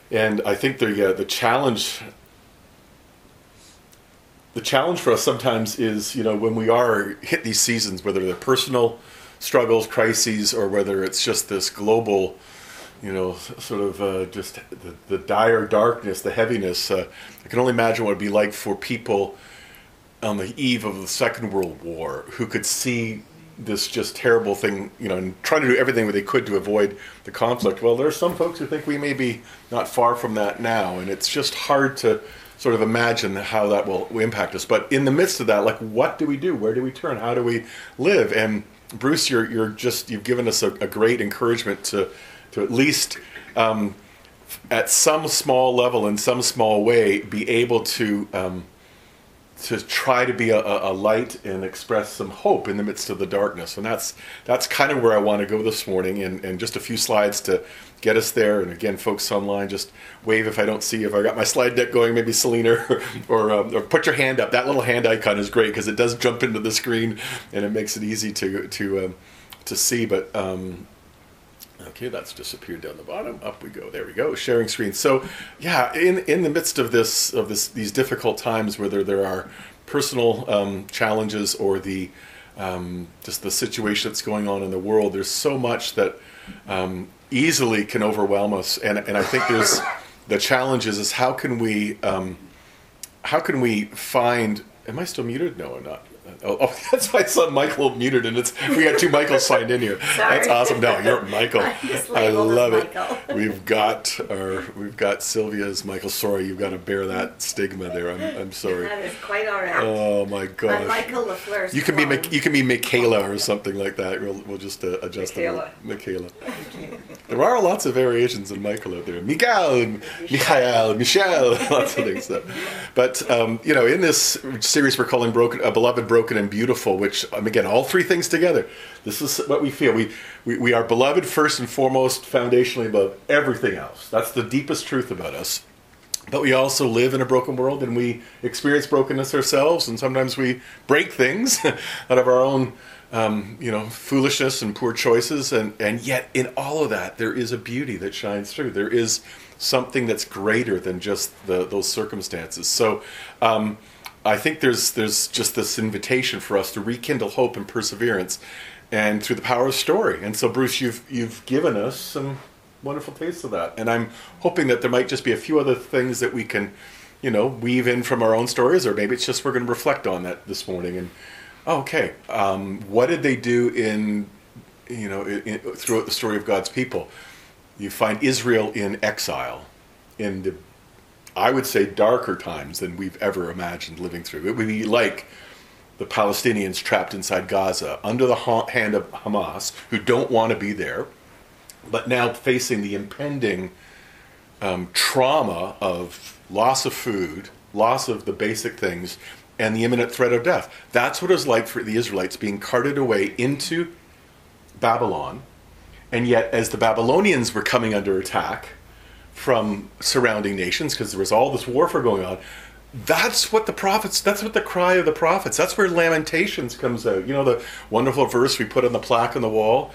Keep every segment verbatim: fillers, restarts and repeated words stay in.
And I think the uh, the challenge the challenge for us sometimes is, you know, when we are hit these seasons, whether they're personal struggles, crises, or whether it's just this global, you know, sort of uh, just the, the dire darkness, the heaviness. Uh, I can only imagine what it'd be like for people on the eve of the Second World War who could see this just terrible thing, you know, and trying to do everything that they could to avoid the conflict. Well, there are some folks who think we may be not far from that now, and it's just hard to sort of imagine how that will, will impact us. But in the midst of that, like, what do we do? Where do we turn? How do we live? And Bruce, you're you're just you've given us a, a great encouragement to to at least um, at some small level, in some small way, be able to um, to try to be a, a light and express some hope in the midst of the darkness. And that's that's kind of where I want to go this morning, and, and just a few slides to get us there. And again, folks online, just wave if I don't see you. If I got my slide deck going, maybe Selena, or or, um, or put your hand up. That little hand icon is great because it does jump into the screen and it makes it easy to to um, to see. But um, okay, that's disappeared down the bottom. Up we go. There we go. Sharing screen. So yeah, in in the midst of this of this these difficult times, whether there are personal um, challenges or the um, just the situation that's going on in the world, there's so much that um, easily can overwhelm us. And and I think there's the challenge is, is how can we um, how can we find? Am I still muted? No, I'm not. Oh, oh, that's my son Michael muted, and it's we got two Michaels signed in here. Sorry. That's awesome. No, you're Michael. I love it. Michael. We've got our we've got Sylvia's Michael. Sorry, you've got to bear that stigma there. I'm I'm sorry. That is quite all right. Oh my But gosh. Michael LaFleur's You can be clone. Mik- you can be Michaela or something like that. We'll we'll just uh, adjust Michaela. it. Michaela. There are lots of variations in Michael out there. Miguel, Michael, Michelle, lots of things. Though. But um, you know, in this series we're calling "Broken," uh, "Beloved, Broken, and Beautiful," which um, again, all three things together. This is what we feel. We, we we are beloved first and foremost, foundationally above everything else. That's the deepest truth about us. But we also live in a broken world, and we experience brokenness ourselves, and sometimes we break things out of our own, um, you know, foolishness and poor choices. And, and yet, in all of that, there is a beauty that shines through. There is something that's greater than just the, those circumstances. So, um, I think there's there's just this invitation for us to rekindle hope and perseverance, and through the power of story. And so, Bruce, you've you've given us some wonderful taste of that, and I'm hoping that there might just be a few other things that we can, you know, weave in from our own stories, or maybe it's just we're going to reflect on that this morning. And oh, okay, um, what did they do in, you know, in, in, throughout the story of God's people? You find Israel in exile, in the, I would say, darker times than we've ever imagined living through. It would be like the Palestinians trapped inside Gaza under the hand of Hamas, who don't want to be there, but now facing the impending um, trauma of loss of food, loss of the basic things, and the imminent threat of death. That's what it was like for the Israelites being carted away into Babylon. And yet, as the Babylonians were coming under attack from surrounding nations, because there was all this warfare going on, that's what the prophets, that's what the cry of the prophets, that's where Lamentations comes out. You know, the wonderful verse we put on the plaque on the wall?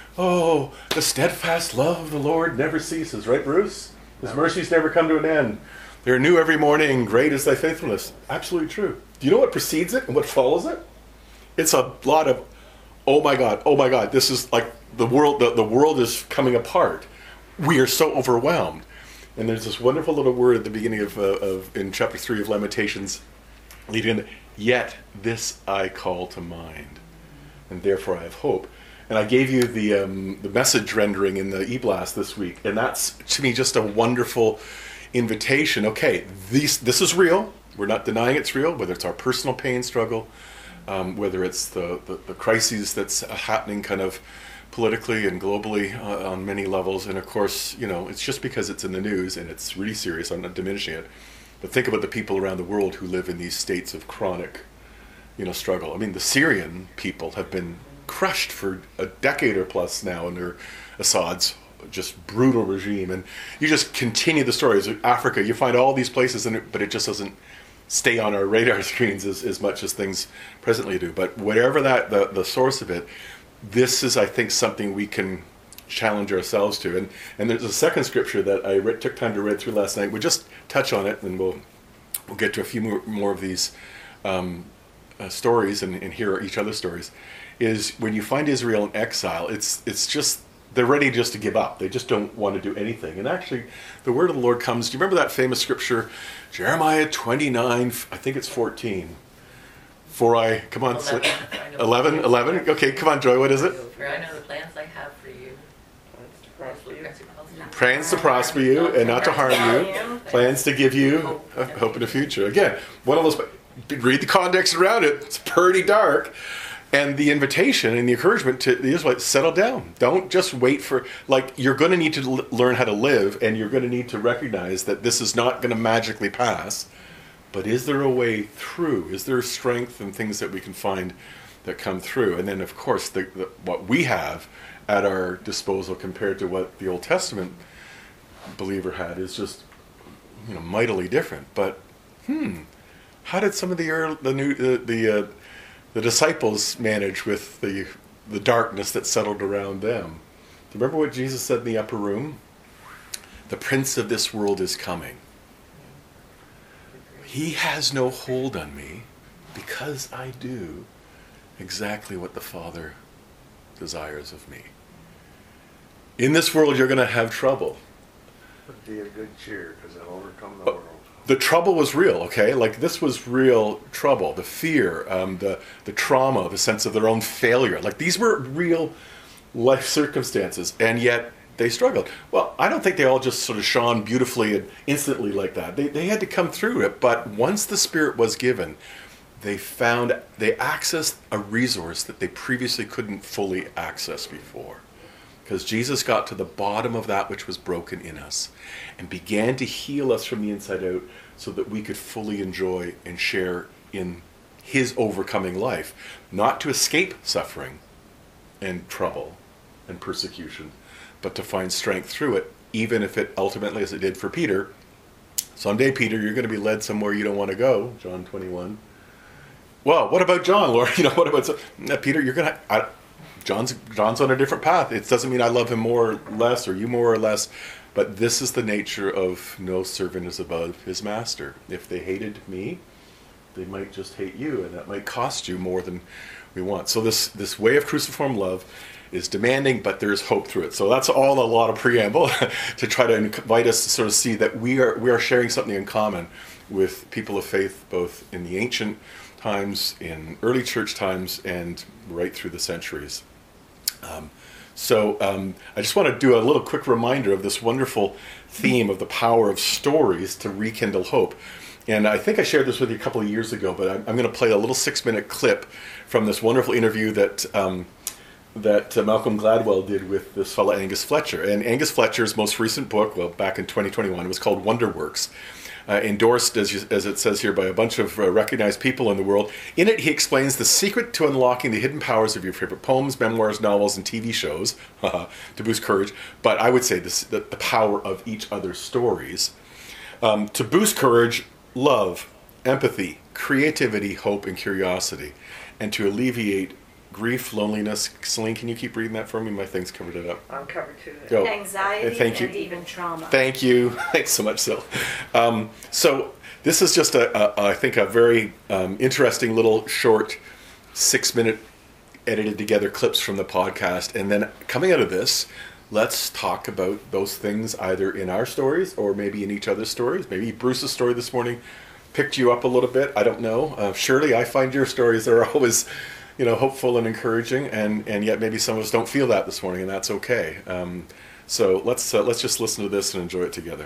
Oh, the steadfast love of the Lord never ceases, right, Bruce? His mercies never come to an end. They're new every morning, great is thy faithfulness. Absolutely true. Do you know what precedes it and what follows it? It's a lot of, oh my God, oh my God, this is like the world, the, the world is coming apart. We are so overwhelmed. And there's this wonderful little word at the beginning of, uh, of in chapter three of Lamentations, leading into, yet this I call to mind, and therefore I have hope. And I gave you the um, the message rendering in the e-blast this week, and that's, to me, just a wonderful invitation. Okay, these, this is real. We're not denying it's real, whether it's our personal pain struggle, um, whether it's the, the, the crises that's happening kind of politically and globally uh, on many levels. And of course, you know, it's just because it's in the news and it's really serious, I'm not diminishing it. But think about the people around the world who live in these states of chronic, you know, struggle. I mean, the Syrian people have been crushed for a decade or plus now under Assad's just brutal regime. And you just continue the stories. Africa, you find all these places, in it, but it just doesn't stay on our radar screens as, as much as things presently do. But whatever that the, the source of it, this is, I think, something we can challenge ourselves to. And and there's a second scripture that I read, took time to read through last night. We'll just touch on it, and we'll we'll get to a few more, more of these um, uh, stories and, and hear each other's stories. Is when you find Israel in exile, it's it's just, they're ready just to give up. They just don't want to do anything. And actually, the word of the Lord comes. Do you remember that famous scripture, Jeremiah twenty-nine, I think it's fourteen. For I, come on, eleven, eleven, eleven? Okay, come on, Joy, what is it? For I know the plans I have for you. Plans to prosper you and not to harm you. Plans to give you a hope in the future. Again, one of those, read the context around it. It's pretty dark. And the invitation and the encouragement to the Israelites, settle down. Don't just wait for, like, you're going to need to l- learn how to live, and you're going to need to recognize that this is not going to magically pass. But is there a way through? Is there strength and things that we can find that come through? And then, of course, the, the, what we have at our disposal compared to what the Old Testament believer had is just, you know, mightily different. But, hmm, how did some of the early, the new, the, the uh, the disciples manage with the the darkness that settled around them? Do you remember what Jesus said in the upper room? The prince of this world is coming. He has no hold on me because I do exactly what the Father desires of me. In this world, you're going to have trouble. But be of good cheer, because I'll overcome the world. The trouble was real, okay? Like, this was real trouble. The fear, um, the the trauma, the sense of their own failure. Like, these were real life circumstances, and yet they struggled. Well, I don't think they all just sort of shone beautifully and instantly like that. They they had to come through it, but once the Spirit was given, they found, they accessed a resource that they previously couldn't fully access before. Because Jesus got to the bottom of that which was broken in us and began to heal us from the inside out so that we could fully enjoy and share in his overcoming life. Not to escape suffering and trouble and persecution, but to find strength through it, even if it ultimately, as it did for Peter, someday, Peter, you're going to be led somewhere you don't want to go, John twenty-one. Well, what about John, Lord? You know, what about uh, Peter? You're going to... John's John's on a different path. It doesn't mean I love him more or less, or you more or less, but this is the nature of no servant is above his master. If they hated me, they might just hate you, and that might cost you more than we want. So this this way of cruciform love is demanding, but there's hope through it. So that's all a lot of preamble to try to invite us to sort of see that we are we are sharing something in common with people of faith, both in the ancient times, in early church times, and right through the centuries. Um, so um, I just want to do a little quick reminder of this wonderful theme of the power of stories to rekindle hope. And I think I shared this with you a couple of years ago, but I'm, I'm going to play a little six-minute clip from this wonderful interview that um, that uh, Malcolm Gladwell did with this fellow Angus Fletcher. And Angus Fletcher's most recent book, well, back in twenty twenty-one, was called Wonderworks. Uh, endorsed, as, you, as it says here, by a bunch of uh, recognized people in the world. In it, he explains the secret to unlocking the hidden powers of your favorite poems, memoirs, novels, and T V shows, to boost courage. But I would say this, the, the power of each other's stories. Um, to boost courage, love, empathy, creativity, hope, and curiosity. And to alleviate grief, loneliness. Celine, can you keep reading that for me? My thing's covered it up. I'm covered too. Oh, Anxiety thank you. and even trauma. Thank you. Thanks so much, Sil. Um, so this is just, a, a, I think, a very um, interesting little short six-minute edited together clips from the podcast. And then coming out of this, let's talk about those things either in our stories or maybe in each other's stories. Maybe Bruce's story this morning picked you up a little bit. I don't know. Uh, surely I find your stories are always, you know, hopeful and encouraging, and, and yet maybe some of us don't feel that this morning, and that's okay. Um, so let's uh, let's just listen to this and enjoy it together.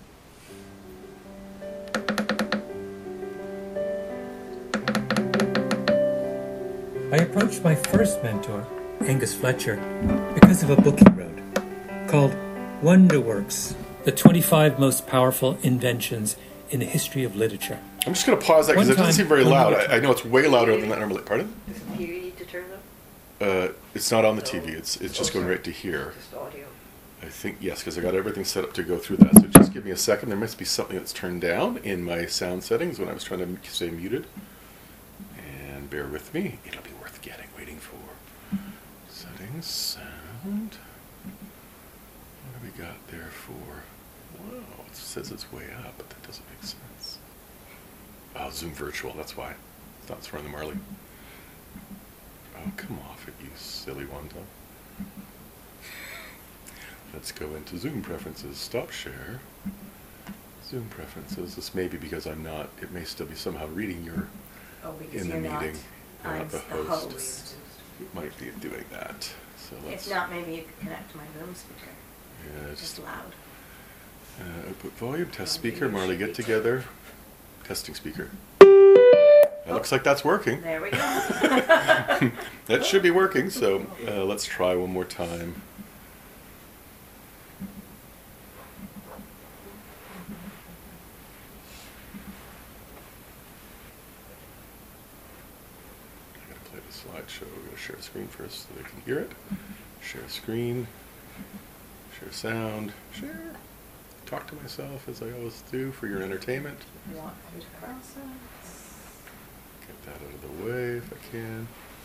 I approached my first mentor, Angus Fletcher, because of a book he wrote called Wonderworks, the twenty-five most powerful inventions in the history of literature. I'm just going to pause that because it doesn't seem very loud. I, I know it's way louder than that normally. Pardon? Does the T V need to turn up? Uh, it's not on the T V. It's it's just going right to here. Just audio. I think, yes, because I got everything set up to go through that. So just give me a second. There must be something that's turned down in my sound settings when I was trying to say muted. And bear with me. It'll be worth getting, waiting for. Settings, sound. we got there for... Wow, it says it's way up, but that doesn't make sense. Oh, Zoom Virtual, that's why. It's not throwing the Marley. Oh, come off it, you silly wanda. Let's go into Zoom preferences. Stop share. Zoom preferences. This may be because I'm not, it may still be somehow reading your, Oh, because in the you're not, meeting. You're I'm not the the host. host. It might be doing that. So let's, If not, maybe you could connect to my room speaker. yeah, It's just loud. uh, output volume, test speaker, Marley, get together. Testing speaker. It looks like that's working. There we go. That should be working, so uh, let's try one more time. I gotta play the slideshow. We're gonna share screen first so they can hear it. Share screen, share sound, share. Talk to myself as I always do for your entertainment. Walk through the process. Get that out of the way if I can.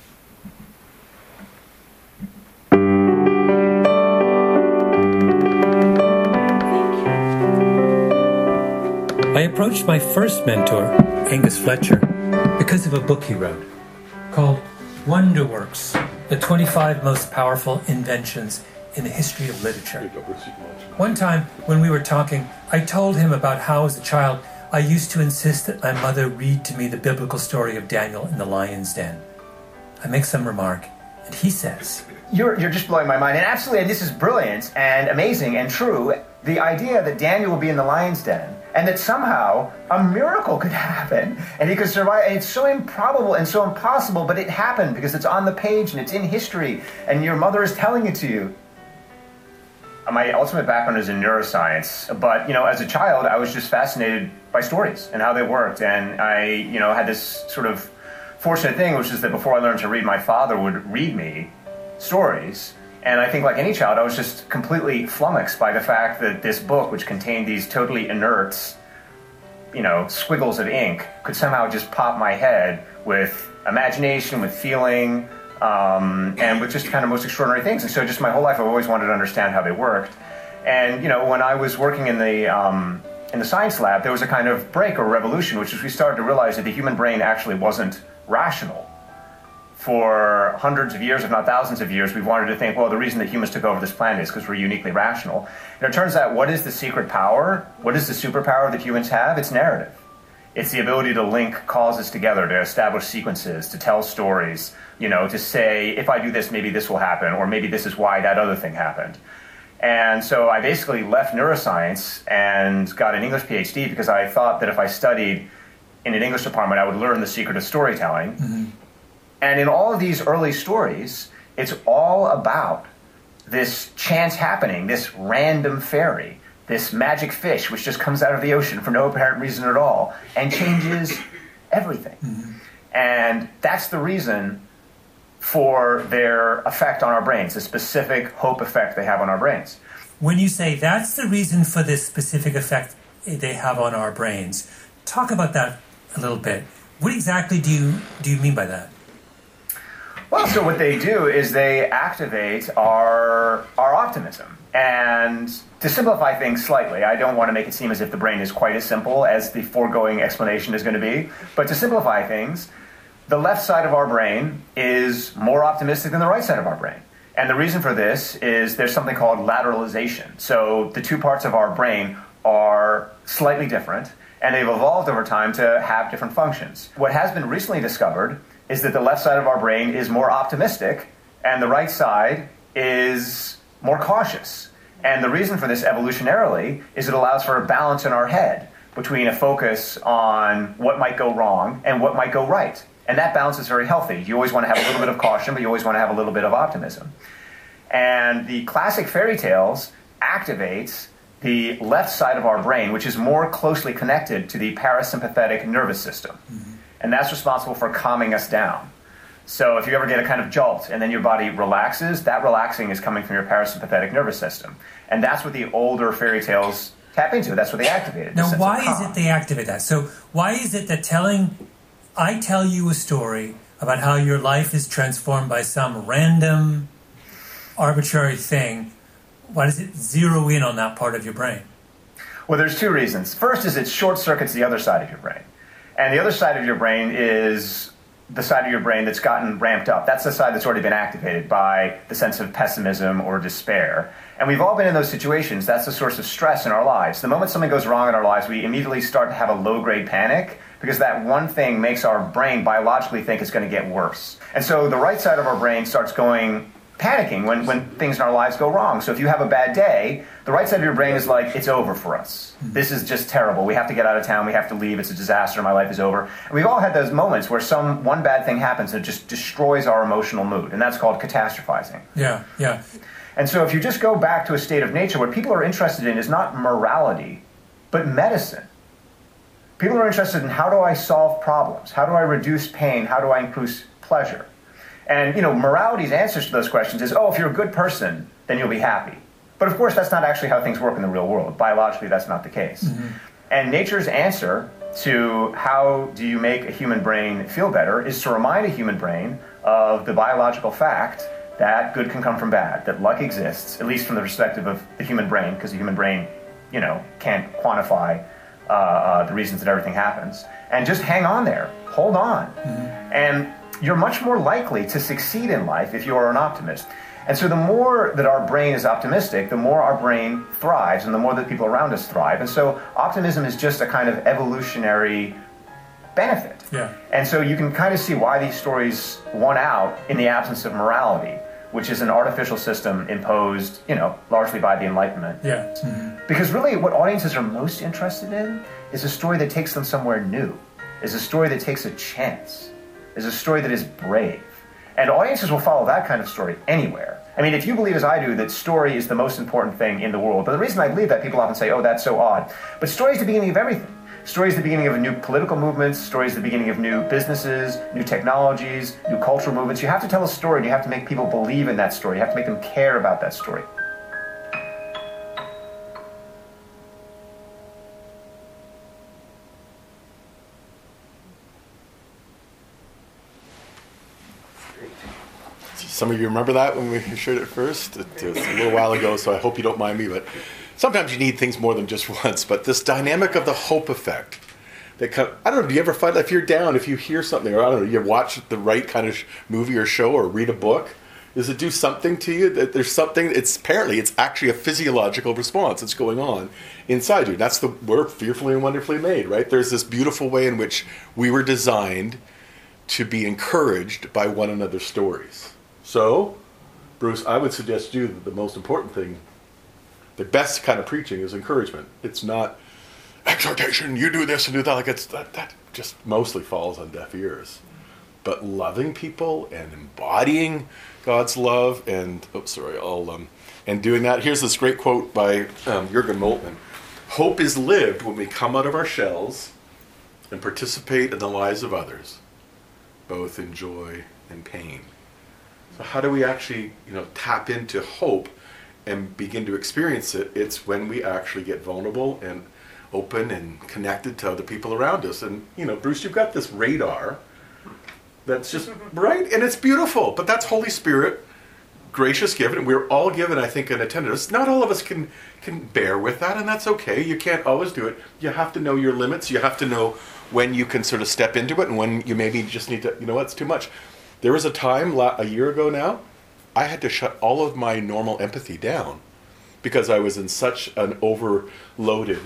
I approached my first mentor, Angus Fletcher, because of a book he wrote called Wonderworks, the twenty-five Most Powerful Inventions in the History of Literature. One time, when we were talking, I told him about how, as a child, I used to insist that my mother read to me the biblical story of Daniel in the lion's den. I make some remark, and he says, You're, you're just blowing my mind. And absolutely, this is brilliant and amazing and true. The idea that Daniel will be in the lion's den and that somehow a miracle could happen and he could survive. And it's so improbable and so impossible, but it happened because it's on the page and it's in history and your mother is telling it to you. My ultimate background is in neuroscience, but, you know, as a child, I was just fascinated by stories and how they worked. And I, you know, had this sort of fortunate thing, which is that before I learned to read, my father would read me stories. And I think, like any child, I was just completely flummoxed by the fact that this book, which contained these totally inert, you know, squiggles of ink, could somehow just pop my head with imagination, with feeling, um, and with just kind of most extraordinary things. And so just my whole life, I've always wanted to understand how they worked. And, you know, when I was working in the um, in the science lab, there was a kind of break or revolution, which is we started to realize that the human brain actually wasn't rational. For hundreds of years, if not thousands of years, we've wanted to think, well, the reason that humans took over this planet is because we're uniquely rational. And it turns out, what is the secret power? What is the superpower that humans have? It's narrative. It's the ability to link causes together, to establish sequences, to tell stories, you know, to say, if I do this, maybe this will happen, or maybe this is why that other thing happened. And so I basically left neuroscience and got an English PhD because I thought that if I studied in an English department, I would learn the secret of storytelling. Mm-hmm. And in all of these early stories, it's all about this chance happening, this random fairy, this magic fish which just comes out of the ocean for no apparent reason at all and changes everything. Mm-hmm. And that's the reason for their effect on our brains, the specific hope effect they have on our brains. When you say that's the reason for this specific effect they have on our brains, talk about that a little bit. What exactly do you do you mean by that? Well, so what they do is they activate our our optimism. And to simplify things slightly, I don't want to make it seem as if the brain is quite as simple as the foregoing explanation is going to be, but to simplify things, the left side of our brain is more optimistic than the right side of our brain. And the reason for this is there's something called lateralization. So the two parts of our brain are slightly different, and they've evolved over time to have different functions. What has been recently discovered is that the left side of our brain is more optimistic, and the right side is more cautious. And the reason for this evolutionarily is it allows for a balance in our head between a focus on what might go wrong and what might go right. And that balance is very healthy. You always want to have a little bit of caution, but you always want to have a little bit of optimism. And the classic fairy tales activates the left side of our brain, which is more closely connected to the parasympathetic nervous system. Mm-hmm. And that's responsible for calming us down. So if you ever get a kind of jolt and then your body relaxes, that relaxing is coming from your parasympathetic nervous system. And that's what the older fairy tales tap into. That's what they activated. Now, why is it they activate that? So why is it that telling, I tell you a story about how your life is transformed by some random, arbitrary thing, why does it zero in on that part of your brain? Well, there's two reasons. First is it short circuits the other side of your brain. And the other side of your brain is the side of your brain that's gotten ramped up. That's the side that's already been activated by the sense of pessimism or despair. And we've all been in those situations. That's the source of stress in our lives. The moment something goes wrong in our lives, we immediately start to have a low-grade panic because that one thing makes our brain biologically think it's going to get worse. And so the right side of our brain starts going panicking when, when things in our lives go wrong. So if you have a bad day, the right side of your brain is like, it's over for us. This is just terrible. We have to get out of town. We have to leave. It's a disaster. My life is over. And we've all had those moments where some one bad thing happens and it just destroys our emotional mood. And that's called catastrophizing. Yeah, yeah. And so if you just go back to a state of nature, what people are interested in is not morality, but medicine. People are interested in how do I solve problems? How do I reduce pain? How do I increase pleasure? And, you know, morality's answers to those questions is, oh, if you're a good person, then you'll be happy. But of course, that's not actually how things work in the real world. Biologically, that's not the case. Mm-hmm. And nature's answer to how do you make a human brain feel better is to remind a human brain of the biological fact that good can come from bad, that luck exists, at least from the perspective of the human brain, because the human brain, you know, can't quantify uh, uh, the reasons that everything happens. And just hang on there. Hold on. Mm-hmm. And you're much more likely to succeed in life if you are an optimist. And so the more that our brain is optimistic, the more our brain thrives, and the more that people around us thrive. And so optimism is just a kind of evolutionary benefit. Yeah. And so you can kind of see why these stories won out in the absence of morality, which is an artificial system imposed, you know, largely by the Enlightenment. Yeah. Mm-hmm. Because really what audiences are most interested in is a story that takes them somewhere new, is a story that takes a chance, is a story that is brave. And audiences will follow that kind of story anywhere. I mean, if you believe as I do that story is the most important thing in the world, but the reason I believe that, people often say, oh, that's so odd. But story is the beginning of everything. Story is the beginning of new political movements. Story is the beginning of new businesses, new technologies, new cultural movements. You have to tell a story, and you have to make people believe in that story. You have to make them care about that story. Some of you remember that when we shared it first? It was a little while ago, so I hope you don't mind me, but sometimes you need things more than just once. But this dynamic of the hope effect, that kind of, I don't know, do you ever find, if you're down, if you hear something, or I don't know, you watch the right kind of movie or show or read a book, does it do something to you? That there's something, it's apparently, it's actually a physiological response that's going on inside you. That's the, we're fearfully and wonderfully made, right? There's this beautiful way in which we were designed to be encouraged by one another's stories. So, Bruce, I would suggest to you that the most important thing, the best kind of preaching is encouragement. It's not exhortation, you do this and do that. Like it's that, that just mostly falls on deaf ears. But loving people and embodying God's love and, oh, sorry, I'll, um, and doing that. Here's this great quote by um, Jürgen Moltmann. Hope is lived when we come out of our shells and participate in the lives of others, both in joy and pain. So how do we actually, you know, tap into hope and begin to experience it? It's when we actually get vulnerable and open and connected to other people around us. And, you know, Bruce, you've got this radar that's just right, and it's beautiful. But that's Holy Spirit, gracious given. We're all given, I think, an attentiveness. Not all of us can can bear with that, and that's okay. You can't always do it. You have to know your limits. You have to know when you can sort of step into it and when you maybe just need to, you know what, it's too much. There was a time, a year ago now, I had to shut all of my normal empathy down because I was in such an overloaded,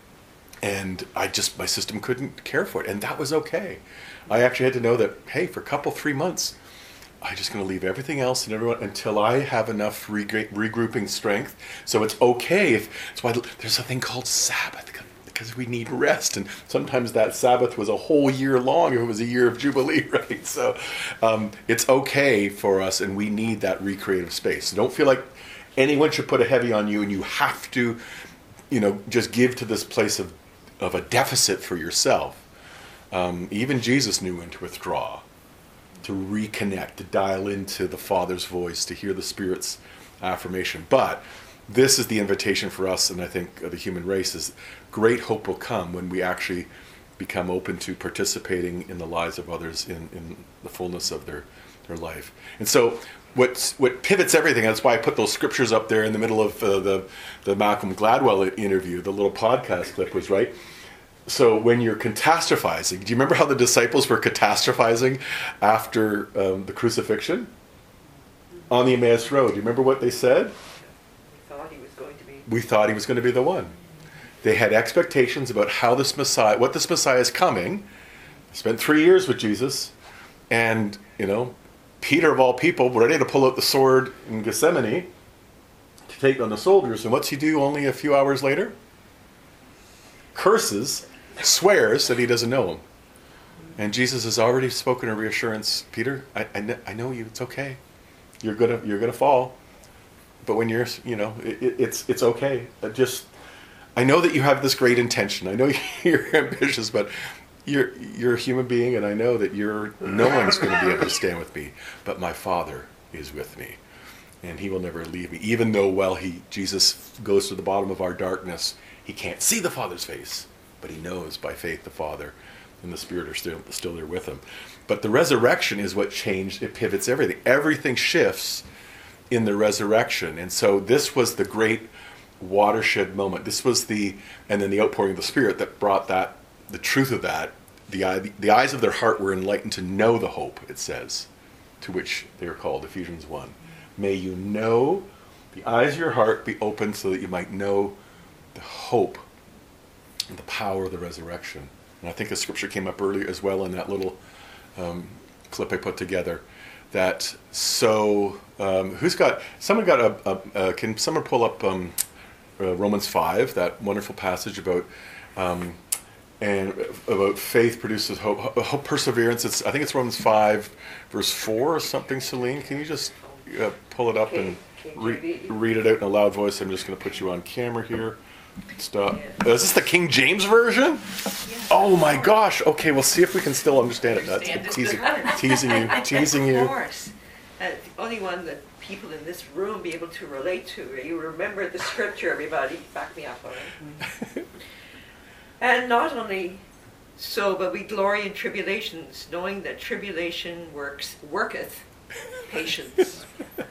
and I just, my system couldn't care for it, and that was okay. I actually had to know that, hey, for a couple, three months, I'm just going to leave everything else and everyone until I have enough regr- regrouping strength. So it's okay if, that's why there's a thing called Sabbath, because we need rest, and sometimes that Sabbath was a whole year long if it was a year of Jubilee, right? So um, it's okay for us, and we need that recreative space. So don't feel like anyone should put a heavy on you, and you have to, you know, just give to this place of, of a deficit for yourself. Um, even Jesus knew when to withdraw, to reconnect, to dial into the Father's voice, to hear the Spirit's affirmation. But this is the invitation for us, and I think of the human race, is great hope will come when we actually become open to participating in the lives of others in, in the fullness of their, their life. And so what's, what pivots everything, that's why I put those scriptures up there in the middle of uh, the, the Malcolm Gladwell interview, the little podcast clip was, right? So when you're catastrophizing, do you remember how the disciples were catastrophizing after um, the crucifixion? On the Emmaus Road. Do you remember what they said? We thought he was going to be. We thought he was going to be the one. They had expectations about how this Messiah, what this Messiah is coming. Spent three years with Jesus. And, you know, Peter of all people, ready to pull out the sword in Gethsemane to take on the soldiers. And what's he do only a few hours later? Curses, swears that he doesn't know him. And Jesus has already spoken a reassurance. Peter, I, I, kn- I know you. It's okay. You're gonna you're gonna fall. But when you're, you know, it, it, it's it's okay. Just, I know that you have this great intention. I know you're ambitious, but you're you're a human being, and I know that you're no one's going to be able to stand with me, but my Father is with me, and He will never leave me. Even though, while He Jesus goes to the bottom of our darkness, He can't see the Father's face, but He knows by faith the Father and the Spirit are still still there with Him. But the resurrection is what changed. It pivots everything. Everything shifts in the resurrection, and so this was the great watershed moment. This was the, and then the outpouring of the Spirit that brought that, the truth of that. The, eye, the eyes of their heart were enlightened to know the hope, it says, to which they are called, Ephesians one. May you know, the eyes of your heart be open so that you might know the hope and the power of the resurrection. And I think the scripture came up earlier as well in that little um, clip I put together. That so, um, who's got, someone got a, a, a can someone pull up um, uh, Romans five, that wonderful passage about, um, and about faith produces hope, hope perseverance. It's, I think it's Romans five, verse four or something, Celine. Can you just uh, pull it up and re- read it out in a loud voice? I'm just going to put you on camera here. Stop. Uh, is this the King James version? Oh my gosh. Okay, we'll see if we can still understand it. That's teasing, teasing you, teasing you. Of course. Uh, the only one that people in this room be able to relate to. You remember the scripture, everybody. Back me up, all right? And not only so, but we glory in tribulations, knowing that tribulation works worketh patience.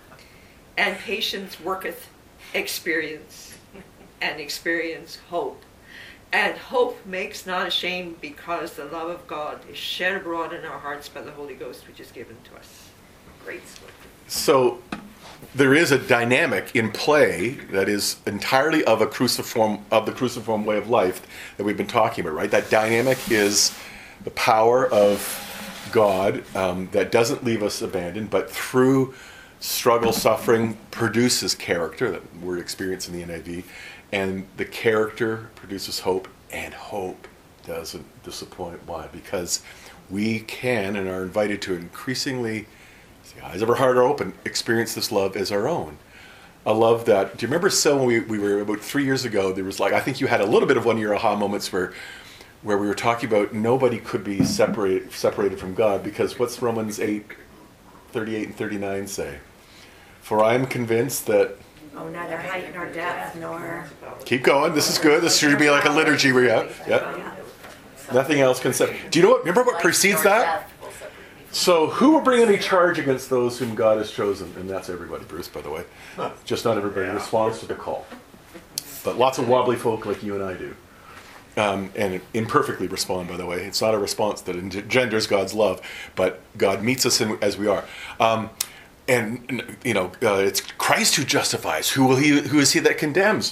And patience worketh experience. And experience hope. And hope makes not ashamed, because the love of God is shed abroad in our hearts by the Holy Ghost, which is given to us. Great scripture. So there is a dynamic in play that is entirely of a cruciform, of the cruciform way of life that we've been talking about, right? That dynamic is the power of God um, that doesn't leave us abandoned, but through struggle, suffering, produces character, that word experience in the N I V, and the character produces hope, and hope doesn't disappoint. Why? Because we can and are invited to increasingly, as the eyes of our heart are open, experience this love as our own. A love that, do you remember so when we, we were about three years ago, there was like, I think you had a little bit of one of your aha moments where where we were talking about nobody could be separated separated from God, because what's Romans eight, thirty-eight and thirty-nine say? For I am convinced that... Oh, neither height nor depth nor... Keep going. This is good. This should be like a liturgy we have. Yeah. Nothing else can separate. Do you know what? Remember what precedes that? So who will bring any charge against those whom God has chosen? And that's everybody, Bruce, by the way. Just not everybody responds to the call. But lots of wobbly folk like you and I do. Um, and imperfectly respond, by the way. It's not a response that engenders God's love, but God meets us in, as we are. Um, and, you know, uh, it's Christ who justifies. Who will he? Who is he that condemns?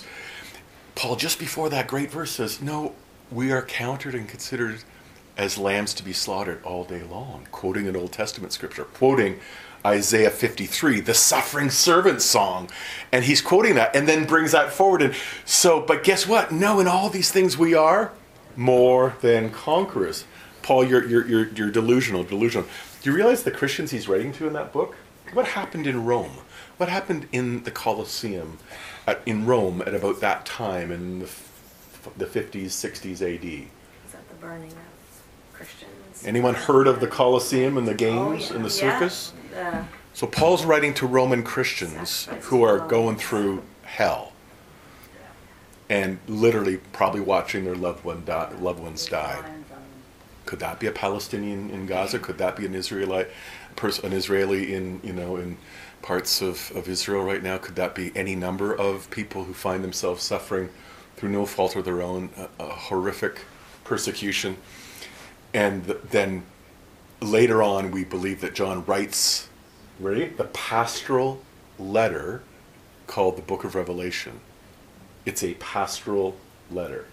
Paul, just before that great verse, says, no, we are counted and considered as lambs to be slaughtered all day long, quoting an Old Testament scripture, quoting Isaiah fifty-three, the suffering servant song. And he's quoting that and then brings that forward. And so, but guess what? No, in all these things we are more than conquerors. Paul, you're, you're, you're, you're delusional, delusional. Do you realize the Christians he's writing to in that book? What happened in Rome? What happened in the Colosseum at, in Rome at about that time in the, the fifties, sixties A D? Is that the burning of Christians? Anyone heard of the Colosseum and the games Oh, yeah. and the Yeah. circus? The- So Paul's writing to Roman Christians who are going through hell and literally probably watching their loved one die, loved ones die. Could that be a Palestinian in Gaza? Could that be an Israelite, pers- an Israeli in you know in parts of, of Israel right now? Could that be any number of people who find themselves suffering through no fault of their own, a, a horrific persecution? And th- then later on, we believe that John writes, ready? The pastoral letter called the Book of Revelation. It's a pastoral letter,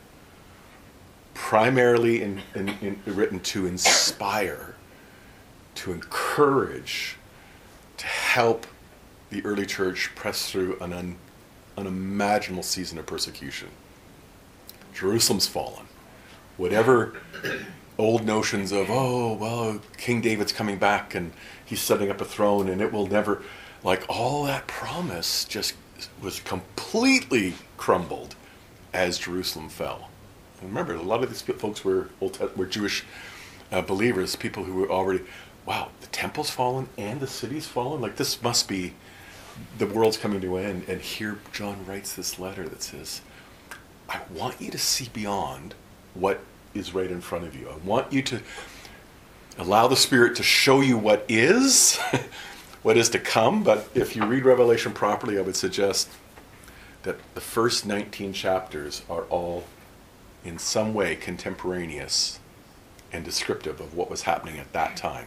primarily in, in, in, written to inspire, to encourage, to help the early church press through an un, unimaginable season of persecution. Jerusalem's fallen. Whatever old notions of, oh, well, King David's coming back and he's setting up a throne and it will never, like all that promise just was completely crumbled as Jerusalem fell. And remember, a lot of these folks were Old Te- were Jewish uh, believers, people who were already, wow, the temple's fallen and the city's fallen? Like this must be, the world's coming to an end. And here John writes this letter that says, I want you to see beyond what is right in front of you. I want you to allow the Spirit to show you what is, what is to come. But if you read Revelation properly, I would suggest that the first nineteen chapters are all in some way contemporaneous and descriptive of what was happening at that time.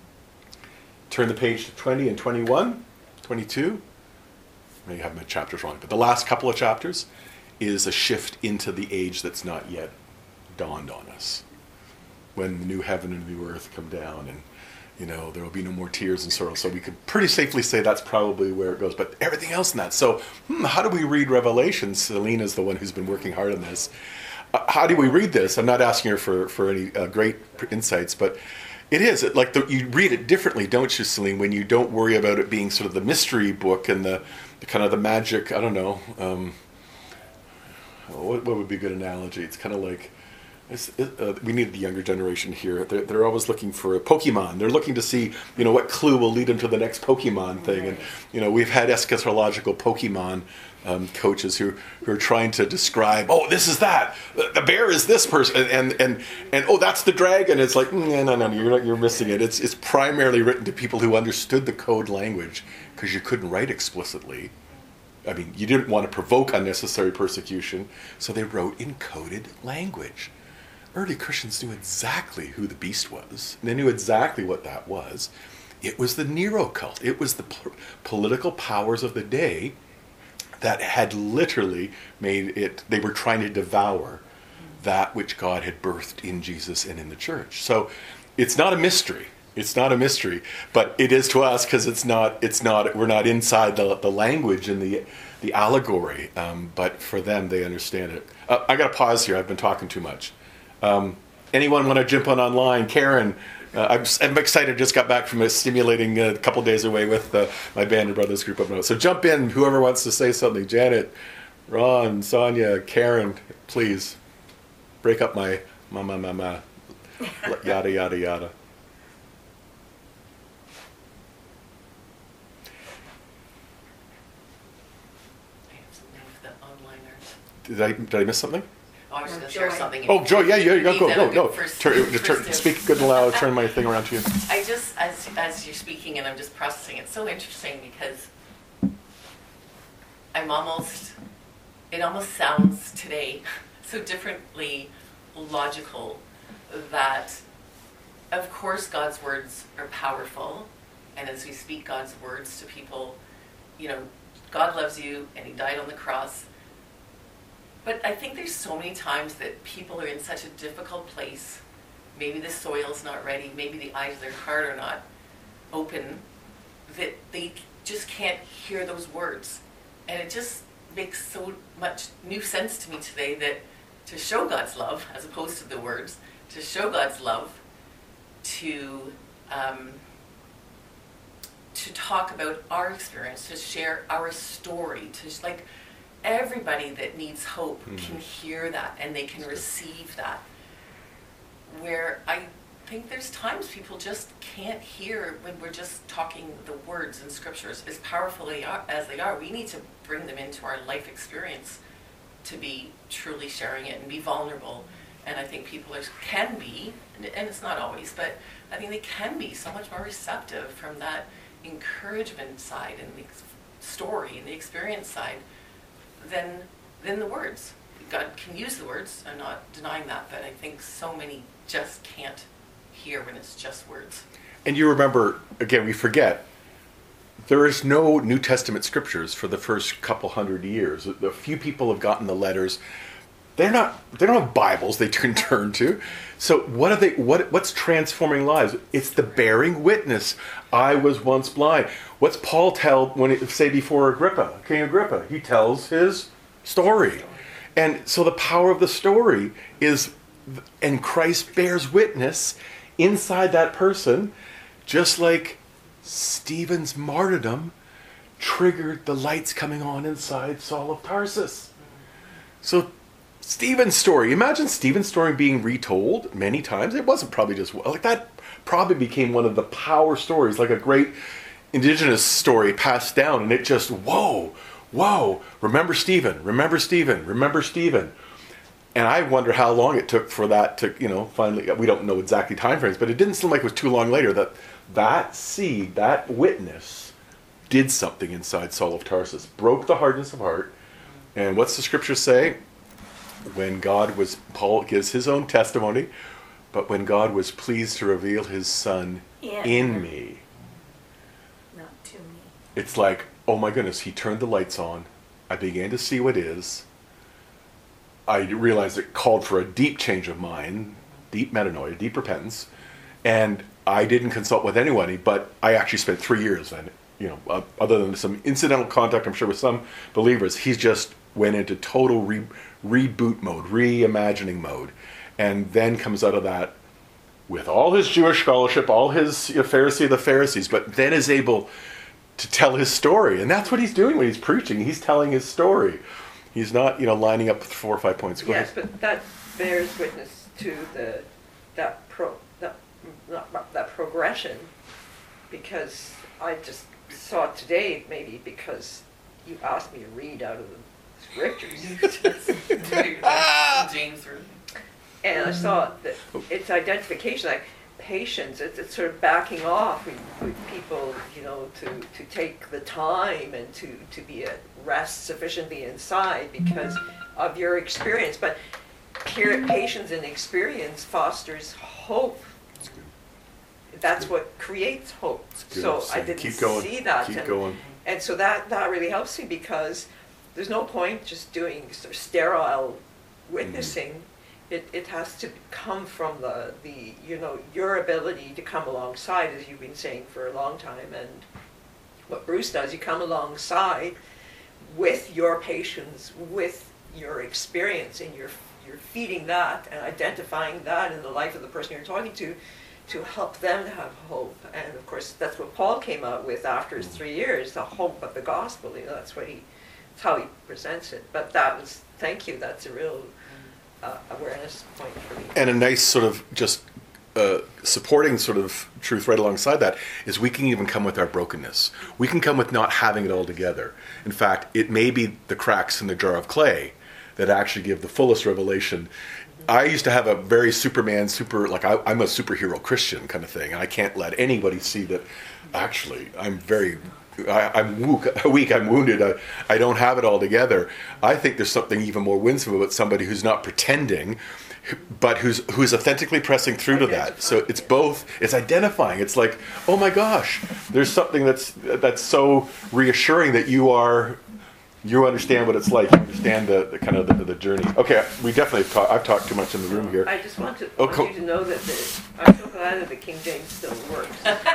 Turn the page to twenty and twenty-one, twenty-two. I may have my chapters wrong, but the last couple of chapters is a shift into the age that's not yet dawned on us. When the new heaven and new earth come down and, you know, there will be no more tears and sorrow. So we could pretty safely say that's probably where it goes. But everything else in that. So hmm, how do we read Revelation? Selena's the one who's been working hard on this. Uh, how do we read this? I'm not asking her for, for any uh, great insights, but it is. It, like the, you read it differently, don't you, Celine, when you don't worry about it being sort of the mystery book and the, the kind of the magic, I don't know, um, what, what would be a good analogy? It's kind of like, It's, it, uh, we need the younger generation here. They're, they're always looking for a Pokemon. They're looking to see, you know, what clue will lead them to the next Pokemon thing. And, you know, we've had eschatological Pokemon um, coaches who, who are trying to describe, oh, this is that. The, the bear is this person. And, and, and, and oh, that's the dragon. It's like, no, no, no, you're, not, you're missing it. It's, it's primarily written to people who understood the code language because you couldn't write explicitly. I mean, you didn't want to provoke unnecessary persecution, so they wrote in coded language. Early Christians knew exactly who the beast was. They knew exactly what that was. It was the Nero cult. It was the po- political powers of the day that had literally made it, they were trying to devour that which God had birthed in Jesus and in the church. So it's not a mystery. It's not a mystery, but it is to us because it's not, it's not, we're not inside the, the language and the, the allegory. Um, but for them, they understand it. Uh, I got to pause here. I've been talking too much. Um, anyone want to jump on online? Karen, uh, I'm, I'm excited. Just got back from a stimulating a couple days away with uh, my band and brothers group up north. So jump in, whoever wants to say something. Janet, Ron, Sonia, Karen, please break up my ma ma ma ma yada yada yada. I have something for the onliners. Did I did I miss something? Oh, I was No, going to share Joy. something. Oh, Joy, yeah, yeah, go, go, go, go. First, Turn, first turn, is- speak good and loud. Turn my thing around to you. I just, as as you're speaking and I'm just processing, it's so interesting because I'm almost, it almost sounds today so differently logical that, of course, God's words are powerful, and as we speak God's words to people, you know, God loves you and He died on the cross. But I think there's so many times that people are in such a difficult place. Maybe the soil's not ready. Maybe the eyes of their heart are not open. That they just can't hear those words. And it just makes so much new sense to me today that to show God's love, as opposed to the words, to show God's love, to um, to talk about our experience, to share our story, to like. Everybody that needs hope mm-hmm. can hear that and they can receive that. Where I think there's times people just can't hear when we're just talking the words in scriptures, as powerful as they are. We need to bring them into our life experience to be truly sharing it and be vulnerable And I think people are, can be, and it's not always, but I think they can be so much more receptive from that encouragement side and the story and the experience side than, than the words. God can use the words, I'm not denying that, but I think so many just can't hear when it's just words. And you remember, again, we forget, there is no New Testament scriptures for the first couple hundred years. A few people have gotten the letters. They're not, they don't have Bibles they can turn to. So what are they, what, what's transforming lives? It's the bearing witness. I was once blind. What's Paul tell when it, say before Agrippa, King Agrippa? He tells his story. And so the power of the story is, and Christ bears witness inside that person, just like Stephen's martyrdom triggered the lights coming on inside Saul of Tarsus. So Stephen's story, imagine Stephen's story being retold many times. It wasn't probably just, like that probably became one of the power stories, like a great indigenous story passed down, and it just, whoa, whoa, remember Stephen, remember Stephen, remember Stephen. And I wonder how long it took for that to, you know, finally, we don't know exactly time frames, but it didn't seem like it was too long later that that seed, that witness, did something inside Saul of Tarsus, broke the hardness of heart. And what's the scripture say? When God was, Paul gives his own testimony, but when God was pleased to reveal his son Yeah. in me. Not to me. It's like, oh my goodness, he turned the lights on. I began to see what is. I realized it called for a deep change of mind, deep metanoia, deep repentance. And I didn't consult with anybody, but I actually spent three years, and you know, uh, other than some incidental contact, I'm sure, with some believers, he just went into total re- reboot mode, reimagining mode, and then comes out of that with all his Jewish scholarship, all his you know, Pharisee of the Pharisees, but then is able to tell his story. And that's what he's doing when he's preaching. He's telling his story. He's not, you know, lining up four or five points. Go Yes, ahead. but that bears witness to the that pro that not, that progression, because I just saw it today, maybe because you asked me to read out of the scriptures, James room. and I saw that it's identification, like patience. It's, it's sort of backing off with, with people, you know, to, to take the time and to, to be at rest sufficiently inside because of your experience. But here, patience and experience fosters hope. That's good. That's what creates hope. Good. So So I didn't keep going. see that. Keep and, going. and so that, that really helps me because there's no point just doing sort of sterile witnessing. Mm-hmm. It, it has to come from the, the, you know, your ability to come alongside, as you've been saying for a long time. And what Bruce does, you come alongside with your patience, with your experience, and you're, you're feeding that and identifying that in the life of the person you're talking to, to help them to have hope. And of course, that's what Paul came out with after his three years, the hope of the gospel. You know, that's what he, that's how he presents it. But that was, thank you, that's a real uh, awareness point for me. And a nice sort of just uh, supporting sort of truth right alongside that is we can even come with our brokenness. We can come with not having it all together. In fact, it may be the cracks in the jar of clay that actually give the fullest revelation. I used to have a very Superman, super, like I, I'm a superhero Christian kind of thing, and I can't let anybody see that actually I'm very, I, I'm wook, weak, I'm wounded, I, I don't have it all together. I think there's something even more winsome about somebody who's not pretending, but who's who's authentically pressing through to that. So it's both, it's identifying. It's like, oh my gosh, there's something that's that's so reassuring that you are, you understand what it's like. You understand the, the kind of the, the journey. Okay, we definitely have talked, I've talked too much in the room here. I just want, to, Oh, want cool. you to know that the, I'm so glad that the King James still works.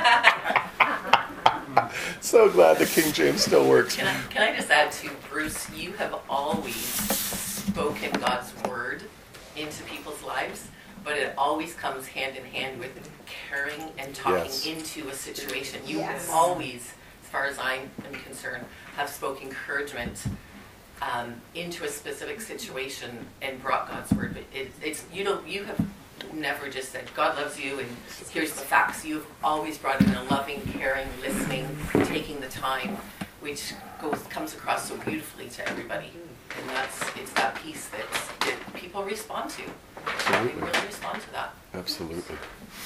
So glad the King James still works. Can I, can I just add to Bruce, you have always spoken God's word into people's lives, but it always comes hand in hand with caring and talking Yes. into a situation. You Yes. always, as far as I am concerned, have spoken encouragement um, into a specific situation and brought God's word. But it, it's you know you have never just said God loves you and here's the facts. You've always brought in a loving, caring, listening, taking the time, which goes comes across so beautifully to everybody. And that's it's that piece that's, that people people respond to. Absolutely. They really respond to that. Absolutely.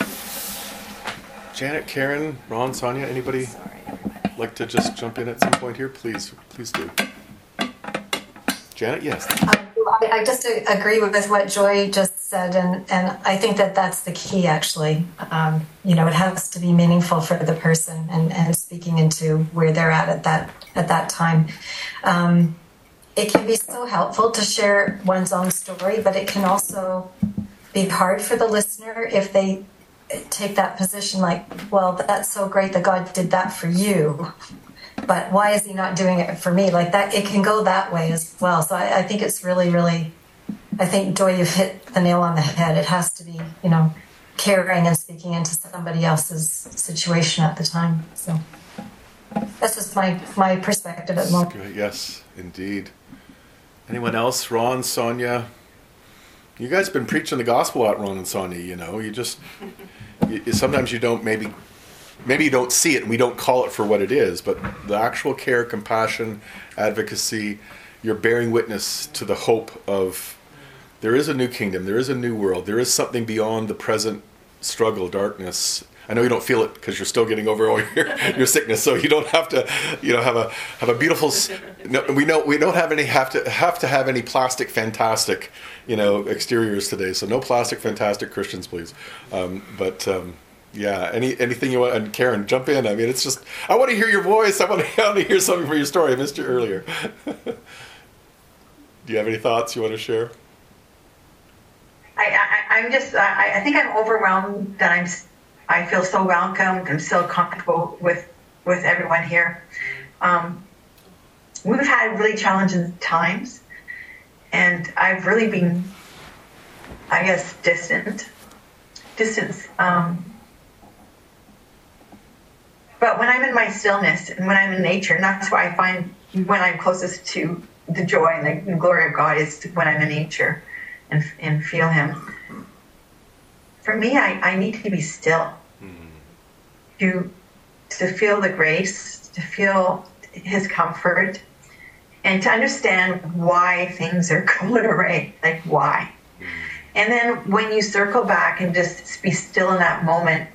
Janet, Karen, Ron, Sonia, anybody Sorry, everybody. like to just jump in at some point here? Please, please do. Janet, yes. Um, I, I just a- agree with what Joy just said, and, and I think that that's the key, actually. Um, you know, it has to be meaningful for the person and, and speaking into where they're at at that, at that time. Um, it can be so helpful to share one's own story, but it can also be hard for the listener if they take that position like, well, that's so great that God did that for you, but why is he not doing it for me? Like that, it can go that way as well. So I, I think it's really, really, I think, Joy, you've hit the nail on the head. It has to be, you know, caring and speaking into somebody else's situation at the time. So that's just my, my perspective at the moment. Yes, indeed. Anyone else? Ron, Sonia? You guys have been preaching the gospel out, Ron and Sonia, you know. You just, you, sometimes you don't, maybe, maybe you don't see it and we don't call it for what it is, but the actual care, compassion, advocacy, you're bearing witness to the hope of there is a new kingdom, there is a new world, there is something beyond the present struggle, darkness. I know you don't feel it because you're still getting over all your, your sickness, so you don't have to, you know, have a have a beautiful. No, we know we don't have any have to have to have any plastic fantastic, you know, exteriors today. So no plastic fantastic Christians, please. Um, but um, yeah, any anything you want, and Karen, jump in. I mean, it's just I want to hear your voice. I want to, I want to hear something from your story. I missed you earlier. Do you have any thoughts you want to share? I, I I'm just I, I think I'm overwhelmed that I'm. I feel so welcomed. I'm so comfortable with, with everyone here. Um, we've had really challenging times, and I've really been, I guess, distant. Distance. Um, but when I'm in my stillness and when I'm in nature, and that's why I find when I'm closest to the joy and the glory of God is when I'm in nature and and feel Him. For me, I, I need to be still. To, to feel the grace, to feel His comfort, and to understand why things are going away, like why. And then when you circle back and just be still in that moment,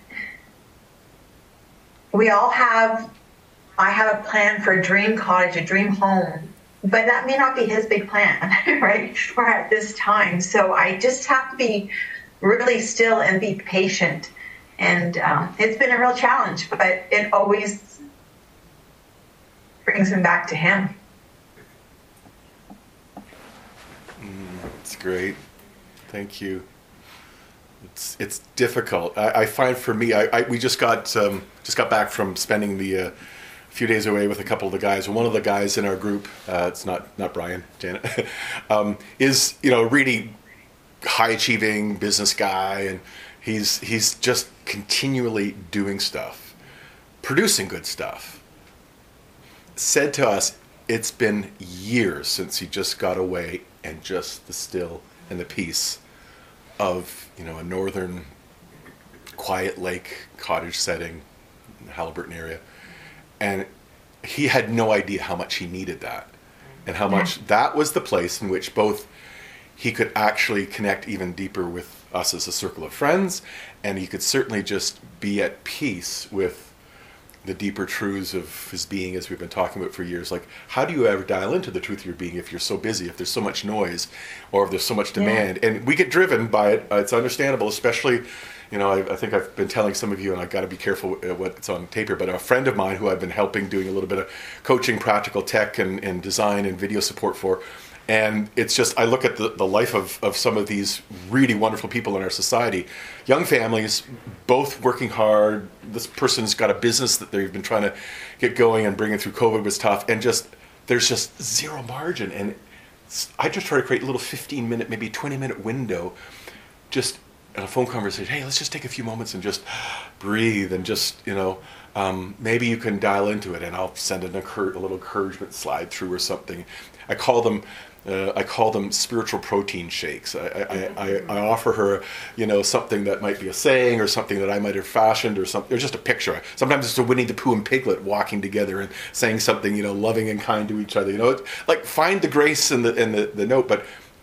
we all have, I have a plan for a dream cottage, a dream home, but that may not be His big plan, right? Or at this time. So I just have to be really still and be patient. And um, it's been a real challenge, but it always brings me back to Him. Mm, that's great. Thank you. It's it's difficult. I, I find for me, I, I we just got um, just got back from spending the uh, few days away with a couple of the guys. And one of the guys in our group, uh, it's not not Brian, Janet, um, is you know really high achieving business guy, and he's he's just continually doing stuff, producing good stuff. Said to us, it's been years since he just got away and just the still and the peace of, you know, a northern quiet lake cottage setting in the Halliburton area. And he had no idea how much he needed that and how much that was the place in which both he could actually connect even deeper with us as a circle of friends, and he could certainly just be at peace with the deeper truths of his being, as we've been talking about for years. Like, how do you ever dial into the truth of your being if you're so busy, if there's so much noise, or if there's so much demand? Yeah. And we get driven by it. Uh, it's understandable, especially, you know, I, I think I've been telling some of you, and I've got to be careful what's on tape here, but a friend of mine who I've been helping, doing a little bit of coaching, practical tech, and, and design and video support for. And it's just, I look at the, the life of, of some of these really wonderful people in our society, young families, both working hard. This person's got a business that they've been trying to get going, and bringing through COVID was tough. And just, there's just zero margin. And I just try to create a little fifteen minute, maybe twenty minute window, just in a phone conversation. Hey, let's just take a few moments and just breathe and just, you know, um, maybe you can dial into it, and I'll send an occur- a little encouragement slide through or something. I call them, Uh, I call them spiritual protein shakes. I, I, I, I offer her, you know, something that might be a saying or something that I might have fashioned or something, or just a picture. Sometimes it's a Winnie the Pooh and Piglet walking together and saying something, you know, loving and kind to each other. You know, it, like find the grace in the in the, the note, but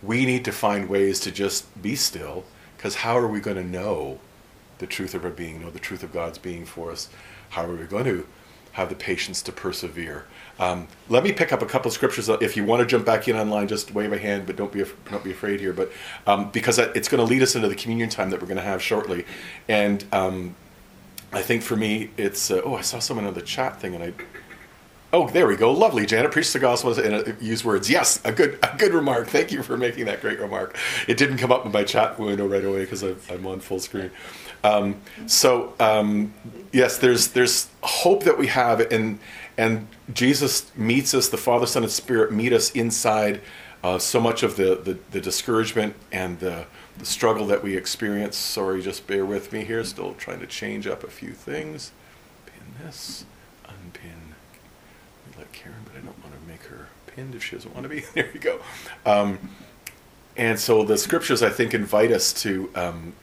we need to find ways to just be still, because how are we going to know the truth of our being, know the truth of God's being for us? How are we going to have the patience to persevere? Um, let me pick up a couple of scriptures. If you want to jump back in online, just wave a hand, but don't be af- don't be afraid here. But um, because it's going to lead us into the communion time that we're going to have shortly, and um, I think for me, it's uh, oh, I saw someone on the chat thing, and I. Oh, there we go. Lovely, Janet. Preach the gospel and uh, use words. Yes, a good a good remark. Thank you for making that great remark. It didn't come up in my chat window right away because I'm on full screen. Um, so um, yes, there's there's hope that we have, and and Jesus meets us. The Father, Son, and Spirit meet us inside uh, so much of the, the, the discouragement and the, the struggle that we experience. Sorry, just bear with me here. Still trying to change up a few things. Pin this, unpin. Let Karen, but I don't want to make her pinned if she doesn't want to be. There you go. Um, and so the scriptures, I think, invite us to, um,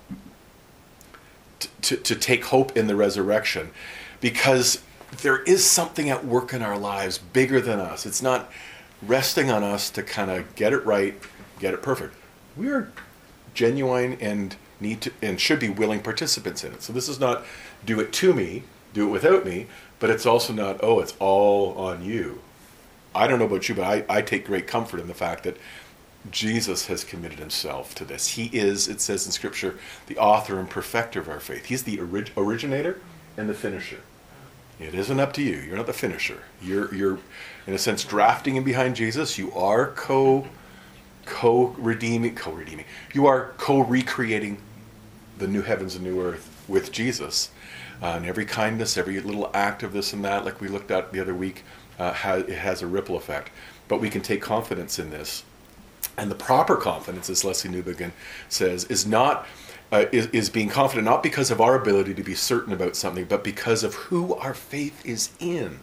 t- to to take hope in the resurrection, because there is something at work in our lives bigger than us. It's not resting on us to kind of get it right, get it perfect. We are genuine and need to and should be willing participants in it. So this is not do it to me, do it without me. But it's also not, oh, it's all on you. I don't know about you, but I, I take great comfort in the fact that Jesus has committed himself to this. He is, it says in Scripture, the author and perfecter of our faith. He's the orig- originator and the finisher. It isn't up to you. You're not the finisher. You're, you're in a sense, drafting in behind Jesus. You are co, co-redeeming, co-redeeming. You are co-recreating the new heavens and new earth with Jesus. Uh, and every kindness, every little act of this and that, like we looked at the other week, uh, has, it has a ripple effect. But we can take confidence in this. And the proper confidence, as Leslie Newbegin says, is not uh, is, is being confident not because of our ability to be certain about something, but because of who our faith is in.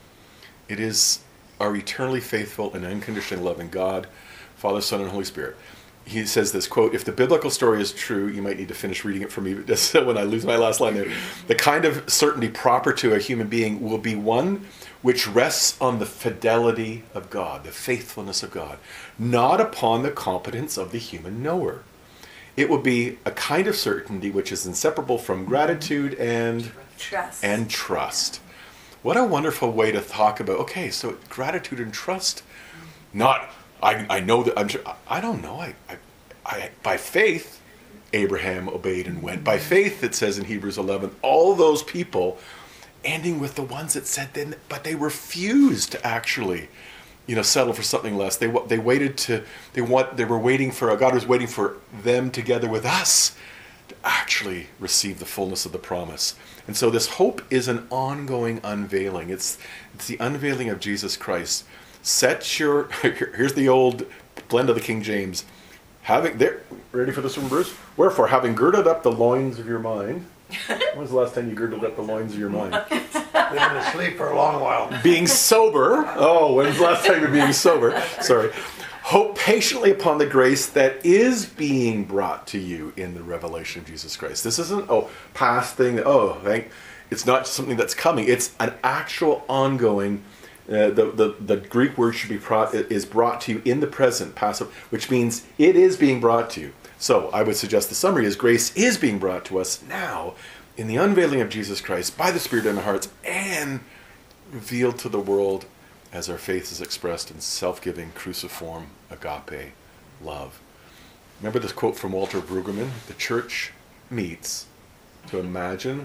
It is our eternally faithful and unconditionally loving God, Father, Son, and Holy Spirit. He says this, quote, if the biblical story is true, you might need to finish reading it for me just when I lose my last line there. The kind of certainty proper to a human being will be one which rests on the fidelity of God, the faithfulness of God, not upon the competence of the human knower. It will be a kind of certainty which is inseparable from gratitude and trust. And trust. What a wonderful way to talk about, okay, so gratitude and trust, not... I, I know that I'm sure, I don't know. I, I, I, by faith, Abraham obeyed and went. By faith, it says in Hebrews eleven, all those people, ending with the ones that said, then, but they refused to actually, you know, settle for something less. They they waited to, they want, they were waiting for, God was waiting for them together with us to actually receive the fullness of the promise. And so this hope is an ongoing unveiling. It's it's the unveiling of Jesus Christ. Set your, here's the old blend of the King James. Having, there, ready for this one, Bruce? Wherefore, having girded up the loins of your mind. When was the last time you girded up the loins of your mind? They've been asleep for a long while. Being sober. Oh, when's the last time you were being sober? Sorry. Hope patiently upon the grace that is being brought to you in the revelation of Jesus Christ. This isn't, oh, past thing. Oh, thank. It's not something that's coming. It's an actual ongoing. Uh, the, the the Greek word should be brought, is brought to you in the present passive, which means it is being brought to you. So I would suggest the summary is grace is being brought to us now in the unveiling of Jesus Christ by the Spirit in our hearts and revealed to the world as our faith is expressed in self-giving, cruciform, agape love. Remember this quote from Walter Brueggemann? The church meets to imagine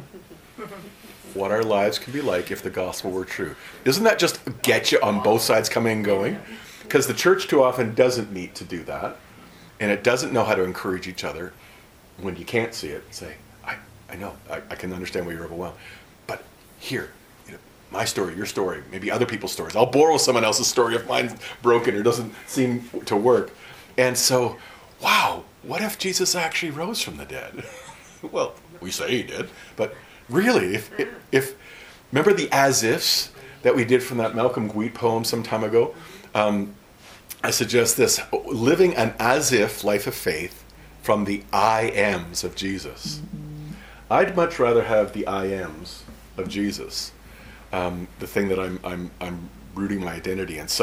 what our lives could be like if the gospel were true. Doesn't that just get you on both sides coming and going? Because the church too often doesn't meet to do that, and it doesn't know how to encourage each other when you can't see it. Say, I, I know, I, I can understand why you're overwhelmed, but here, you know, my story, your story, maybe other people's stories. I'll borrow someone else's story if mine's broken or doesn't seem to work. And so, wow, what if Jesus actually rose from the dead? Well, we say he did, but really, if, if, if remember the as-ifs that we did from that Malcolm Gwiet poem some time ago? Um, I suggest this, living an as-if life of faith from the I-ams of Jesus. I'd much rather have the I-ams of Jesus, um, the thing that I'm, I'm, I'm rooting my identity in. So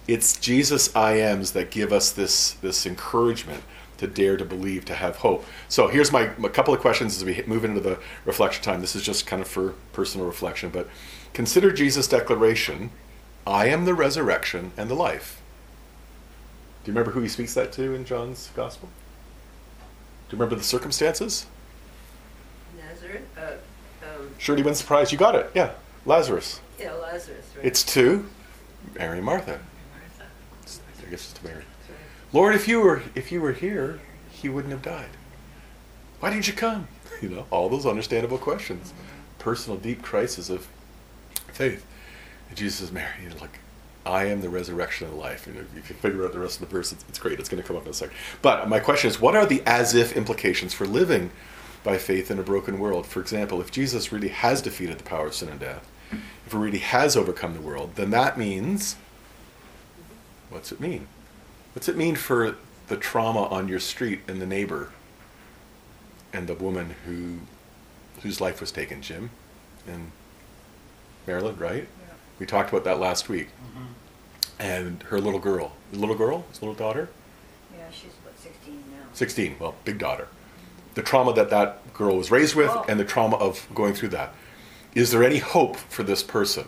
It's Jesus I ams that give us this, this encouragement to dare to believe, to have hope. So here's my a couple of questions as we move into the reflection time. This is just kind of for personal reflection, but consider Jesus' declaration, I am the resurrection and the life. Do you remember who he speaks that to in John's Gospel? Do you remember the circumstances? Nazareth? Uh, um, Shirley wins the prize. You got it. Yeah. Lazarus. yeah, Lazarus, right? It's to Mary and Martha. I guess it's to Mary. Lord, if you were if you were here, he wouldn't have died. Why didn't you come? You know, all those understandable questions. Personal, deep crisis of faith. And Jesus says, Mary, you know, like, I am the resurrection and the life. And if you can figure out the rest of the verse, it's, it's great. It's going to come up in a second. But my question is, what are the as-if implications for living by faith in a broken world? For example, if Jesus really has defeated the power of sin and death, if he really has overcome the world, then that means, what's it mean? What's it mean for the trauma on your street and the neighbor and the woman who whose life was taken, Jim, in Maryland, right? Yeah. We talked about that last week. Mm-hmm. And her little girl, the little girl, his little daughter? Yeah, she's about sixteen now. sixteen, well, big daughter. The trauma that that girl was raised with oh. and the trauma of going through that. Is there any hope for this person?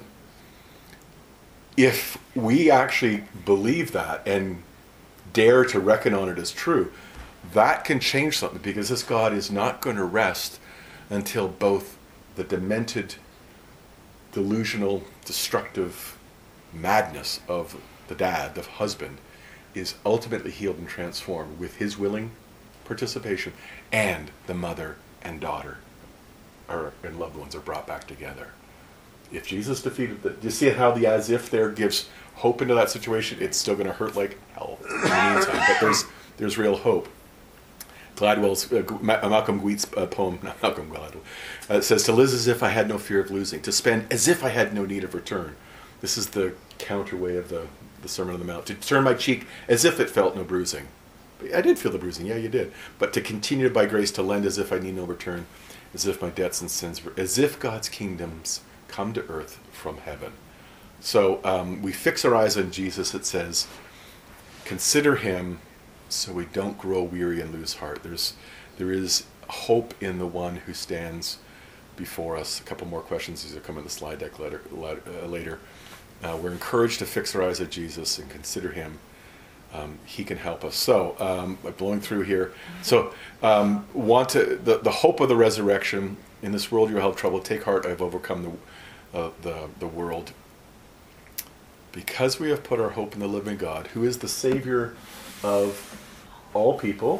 If we actually believe that and dare to reckon on it as true, that can change something, because this God is not going to rest until both the demented, delusional, destructive madness of the dad, the husband, is ultimately healed and transformed with his willing participation, and the mother and daughter are, and loved ones are brought back together. If Jesus defeated the, do you see how the as if there gives hope into that situation? It's still going to hurt like hell in the meantime, but there's there's real hope. Gladwell's, uh, Malcolm Gweet's uh, poem, not Malcolm Gladwell, uh, says, to live as if I had no fear of losing, to spend as if I had no need of return. This is the counter way of the, the Sermon on the Mount. To turn my cheek as if it felt no bruising. I did feel the bruising, yeah, you did. But to continue by grace to lend as if I need no return, as if my debts and sins were, as if God's kingdoms come to earth from heaven. So um, we fix our eyes on Jesus, it says, consider him so we don't grow weary and lose heart. There's, there is hope in the one who stands before us. A couple more questions, these will come in the slide deck later. Uh, later. Uh, we're encouraged to fix our eyes on Jesus and consider him. Um, he can help us. So, um, blowing through here. So, um, want to the, the hope of the resurrection. In this world you'll have trouble. Take heart, I've overcome the, uh, the, the world. Because we have put our hope in the living God, who is the Savior of all people,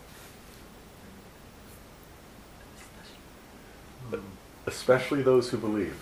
especially those who believe.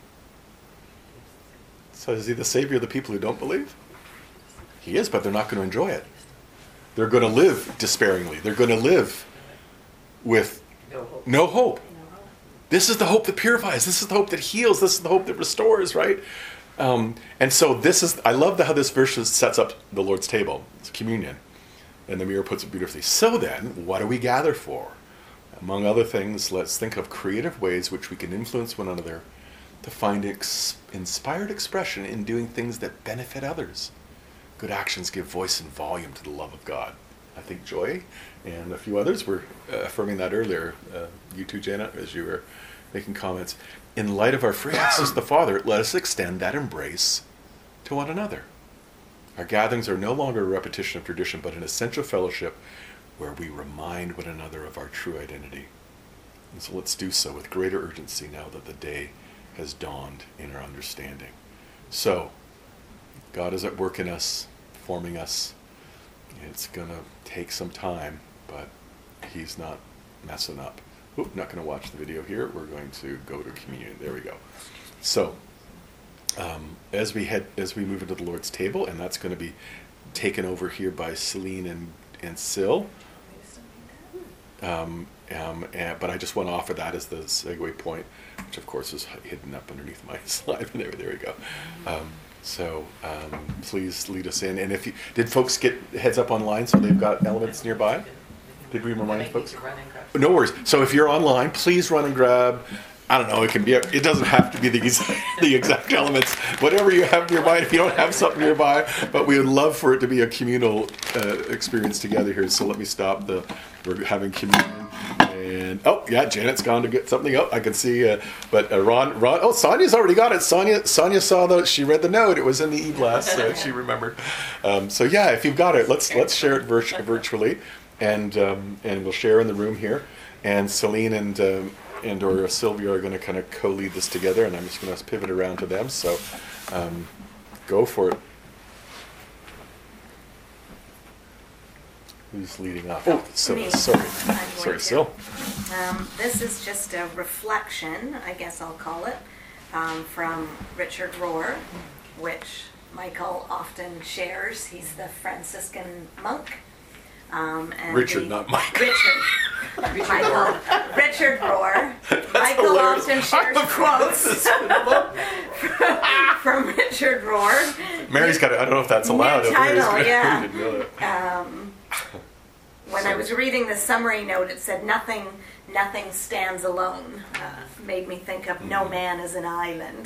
So is he the Savior of the people who don't believe? He is, but they're not going to enjoy it. They're going to live despairingly. They're going to live with no hope. No hope. This is the hope that purifies. This is the hope that heals. This is the hope that restores, right? Um, and so this is, I love the, how this verse sets up the Lord's table. It's communion. And the mirror puts it beautifully. So then, what do we gather for? Among other things, let's think of creative ways which we can influence one another to find ex- inspired expression in doing things that benefit others. Good actions give voice and volume to the love of God. I think Joy and a few others were uh, affirming that earlier. Uh, you too, Janet, as you were making comments. In light of our free access to the Father, let us extend that embrace to one another. Our gatherings are no longer a repetition of tradition, but an essential fellowship where we remind one another of our true identity. And so let's do so with greater urgency now that the day has dawned in our understanding. So, God is at work in us, forming us. It's going to take some time, but he's not messing up. Oop, not going to watch the video here. We're going to go to communion. There we go. So, um, as we head, as we move into the Lord's table, and that's going to be taken over here by Celine and, and Sil. Um, um, and, but I just want to offer that as the segue point, which of course is hidden up underneath my slide. there, there we go. Um, so um, please lead us in. And if you did, folks get heads up online, so they've got elements nearby. Did we remind folks? No worries. So if you're online, please run and grab. I don't know, it can be, a, it doesn't have to be the exact, the exact elements. Whatever you have nearby, if you don't have something nearby, but we would love for it to be a communal uh, experience together here. So let me stop the, we're having communion. And, oh, yeah, Janet's gone to get something up. I can see, uh, but uh, Ron, Ron, oh, Sonia's already got it. Sonia, Sonia saw the, she read the note. It was in the e-blast, so she remembered. Um, so yeah, if you've got it, let's let's share it virtu- virtually, and um, and we'll share in the room here. And Celine and um, and or Sylvia are going to kind of co-lead this together, and I'm just going to pivot around to them. So um, go for it. Who's leading off? Oh, so, Me. sorry. I'm Sorry, going to. Sil. Um, this is just a reflection, I guess I'll call it, um, from Richard Rohr, which Michael often shares. He's the Franciscan monk. Um, and Richard, the, not Mike. Richard. Michael. Richard Rohr. That's Michael hilarious. often shares I'm quotes from Richard Rohr. Mary's got it. I don't know if that's allowed. New Mary's title, gonna- yeah. didn't know that. Um, when I was reading the summary note, it said nothing, nothing stands alone. Uh, made me think of no man is an island.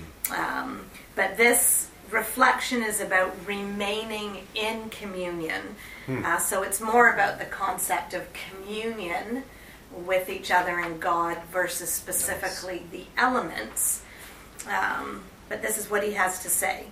Um, but this reflection is about remaining in communion. Uh, so it's more about the concept of communion with each other and God versus specifically the elements. Um, but this is what he has to say.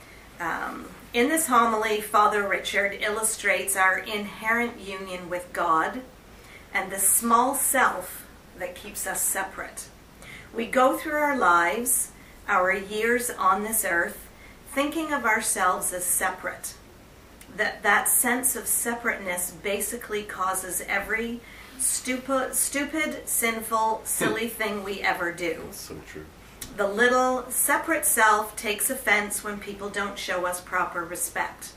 Um, in this homily, Father Richard illustrates our inherent union with God and the small self that keeps us separate. We go through our lives, our years on this earth, thinking of ourselves as separate. That that sense of separateness basically causes every stupid, stupid, sinful, silly thing we ever do. So true. The little separate self takes offense when people don't show us proper respect.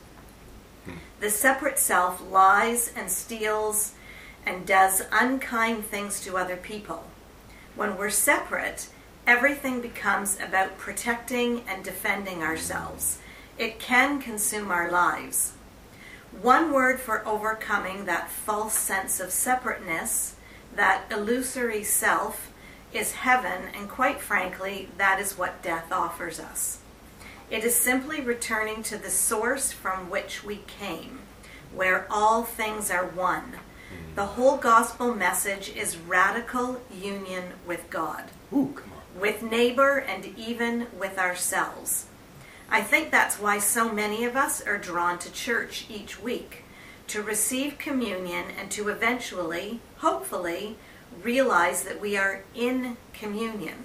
The separate self lies and steals and does unkind things to other people. When we're separate, everything becomes about protecting and defending ourselves. It can consume our lives. One word for overcoming that false sense of separateness, that illusory self, is heaven, and quite frankly, that is what death offers us. It is simply returning to the source from which we came, where all things are one. The whole gospel message is radical union with God, Ooh, come on. with neighbor, and even with ourselves. I think that's why so many of us are drawn to church each week, to receive communion and to eventually, hopefully, realize that we are in communion.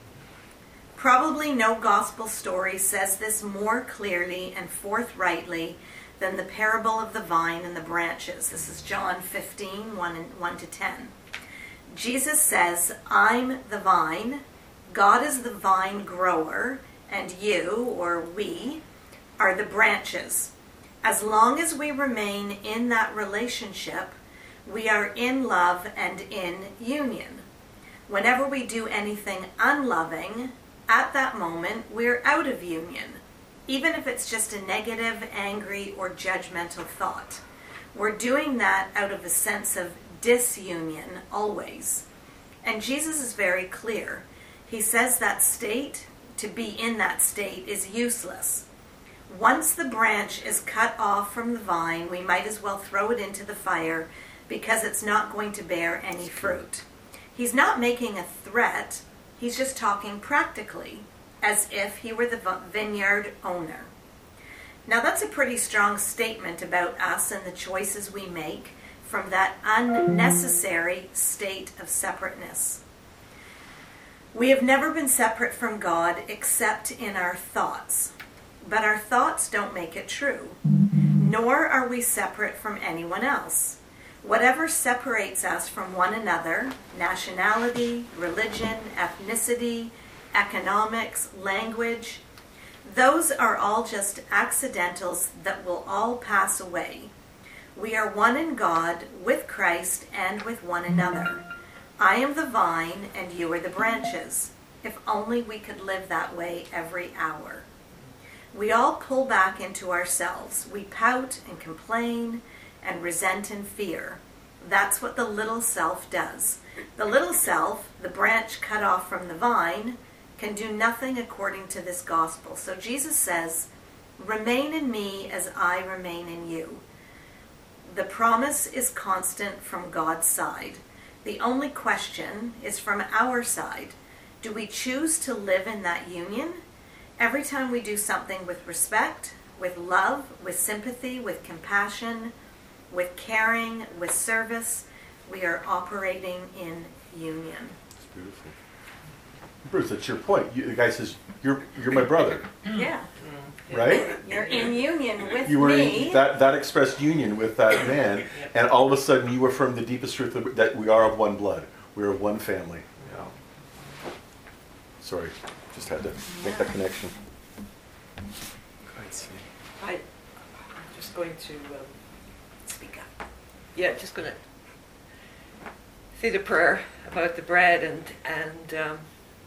Probably no gospel story says this more clearly and forthrightly than the parable of the vine and the branches. This is John fifteen, one to ten. Jesus says, I'm the vine, God is the vine grower, and you, or we, are the branches. As long as we remain in that relationship, we are in love and in union. Whenever we do anything unloving, at that moment, we're out of union, even if it's just a negative, angry, or judgmental thought. We're doing that out of a sense of disunion always. And Jesus is very clear. He says that state, to be in that state, is useless. Once the branch is cut off from the vine, we might as well throw it into the fire because it's not going to bear any fruit. He's not making a threat. He's just talking practically, as if he were the vineyard owner. Now that's a pretty strong statement about us and the choices we make from that unnecessary state of separateness. We have never been separate from God except in our thoughts. But our thoughts don't make it true. Nor are we separate from anyone else. Whatever separates us from one another, nationality, religion, ethnicity, economics, language, those are all just accidentals that will all pass away. We are one in God, with Christ, and with one another. I am the vine, and you are the branches. If only we could live that way every hour. We all pull back into ourselves. We pout and complain and resent and fear. That's what the little self does. The little self, the branch cut off from the vine, can do nothing according to this gospel. So Jesus says, remain in me as I remain in you. The promise is constant from God's side. The only question is from our side. Do we choose to live in that union? Every time we do something with respect, with love, with sympathy, with compassion, with caring, with service, we are operating in union. It's beautiful. Bruce, that's your point. You, the guy says, you're you're my brother. Yeah. Right? You're in union with you were me. In, that, that expressed union with that man, and all of a sudden you affirmed the deepest truth of, that we are of one blood. We're of one family. Yeah. Sorry, just had to make that connection. I, I'm just going to um, speak up. Yeah, just going to say the prayer about the bread, and and um,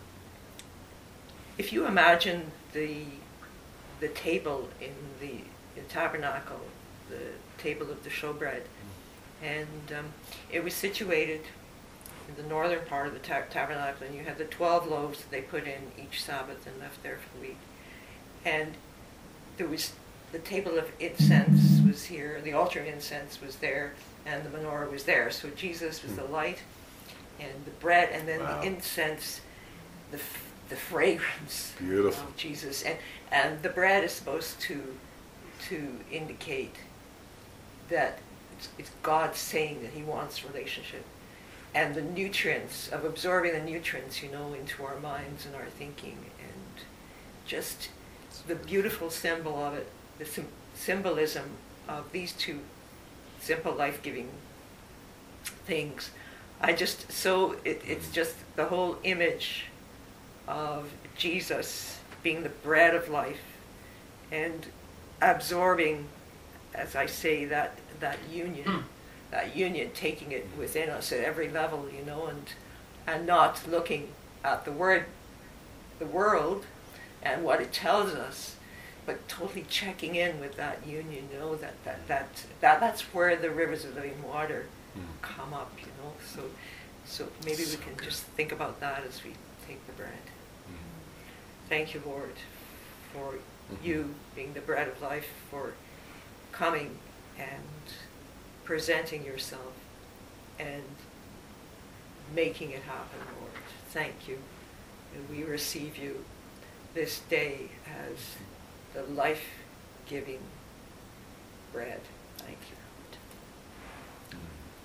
if you imagine the the table in the, the tabernacle, the table of the showbread, and um, it was situated in the northern part of the ta- tabernacle, and you had the twelve loaves that they put in each Sabbath and left there for the week, and there was the table of incense was here, the altar of incense was there, and the menorah was there. So Jesus was the light, and the bread, and then wow. the incense, the f- the fragrance Beautiful. of Jesus, and and the bread is supposed to to indicate that it's, it's God saying that He wants relationship, and the nutrients of absorbing the nutrients, you know, into our minds and our thinking, and just the beautiful symbol of it, the sim- symbolism of these two simple life-giving things. I just so it, it's just the whole image of Jesus being the bread of life and absorbing, as I say, that that union, mm. that union, taking it within us at every level, you know, and and not looking at the word, the world, and what it tells us, but totally checking in with that union, you know, that that that, that that's where the rivers of living water mm. come up, you know. So so maybe so we can good. just think about that as we take the bread. Thank you, Lord, for mm-hmm. you being the bread of life, for coming and presenting yourself and making it happen, Lord. Thank you. And we receive you this day as the life-giving bread. Thank you, Lord.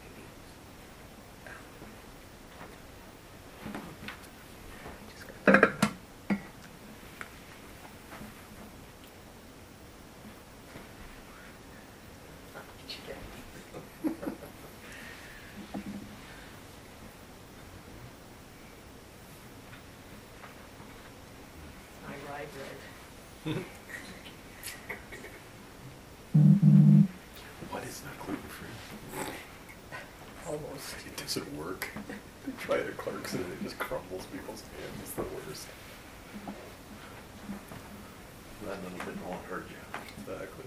Mm-hmm. What is not gluten-free? Almost. It doesn't work. They try it at Clarkson and it just crumbles people's hands. It's the worst. That little bit won't hurt you. Exactly.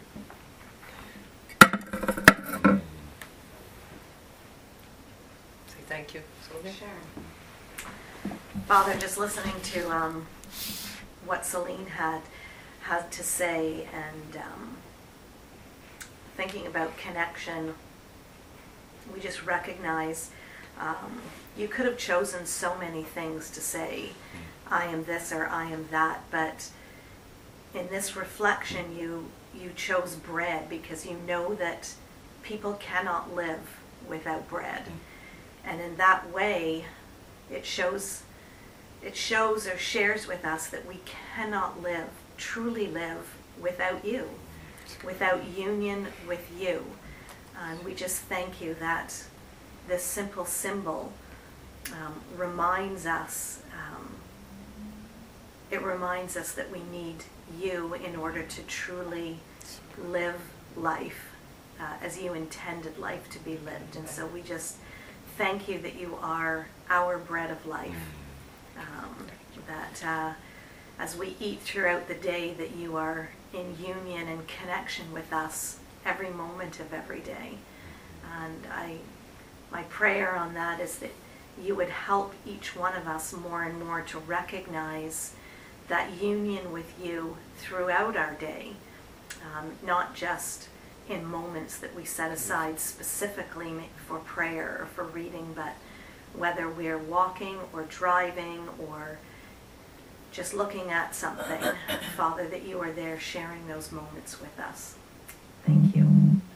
Say thank you, Sylvia. Sure. Father, just listening to um, what Celine had had to say, and um, thinking about connection, we just recognize um, you could have chosen so many things to say, I am this or I am that, but in this reflection you you chose bread because you know that people cannot live without bread. And in that way it shows it shows or shares with us that we cannot live, truly live without you, without union with you. And we just thank you that this simple symbol um, reminds us, um, it reminds us that we need you in order to truly live life uh, as you intended life to be lived. And so we just thank you that you are our bread of life, um, that uh, as we eat throughout the day, that you are in union and connection with us every moment of every day. And I my prayer on that is that you would help each one of us more and more to recognize that union with you throughout our day, um, not just in moments that we set aside specifically for prayer or for reading, but whether we're walking or driving or just looking at something, Father, that you are there sharing those moments with us. Thank you.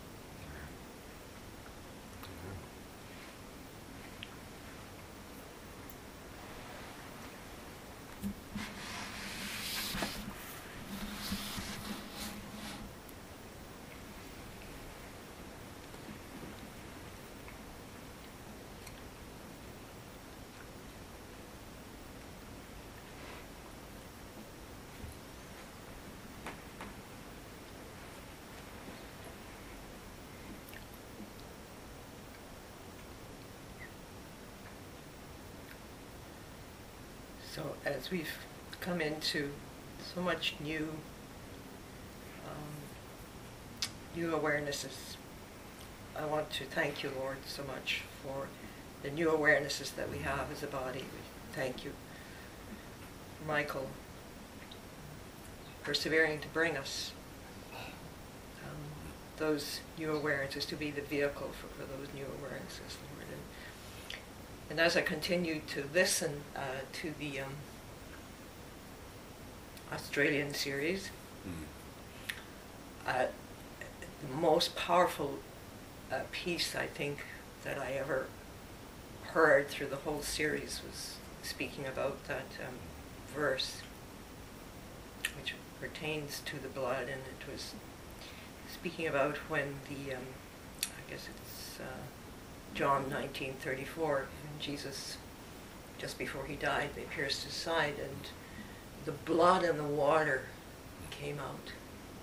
So as we've come into so much new, um, new awarenesses, I want to thank you, Lord, so much for the new awarenesses that we have as a body. We thank you, Michael, persevering to bring us um, those new awarenesses, to be the vehicle for, for those new awarenesses, Lord. And, and as I continue to listen uh, to the um, Australian series, mm. uh, the most powerful uh, piece I think that I ever heard through the whole series was speaking about that um, verse, which pertains to the blood, and it was speaking about when the, um, I guess it's uh, John nineteen thirty-four, when Jesus, just before he died, they pierced his side, and the blood and the water came out.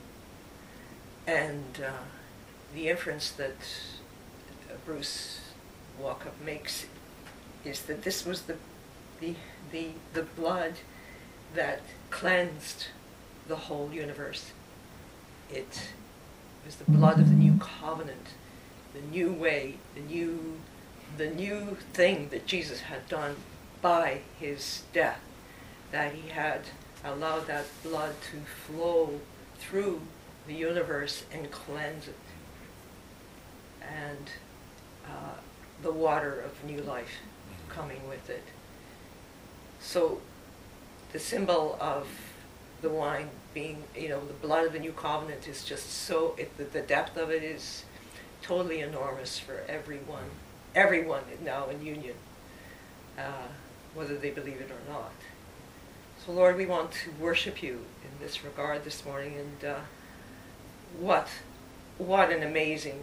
And uh, the inference that uh, Bruce Walkup makes is that this was the, the, the, the blood that cleansed the whole universe. It was the blood of the new covenant, the new way, the new, the new thing that Jesus had done by his death, that he had allowed that blood to flow through the universe and cleanse it. And uh, the water of new life coming with it. So the symbol of the wine being, you know, the blood of the new covenant is just so, it, the, the depth of it is totally enormous for everyone, everyone now in union, uh, whether they believe it or not. So Lord, we want to worship you in this regard this morning, and uh, what, what an amazing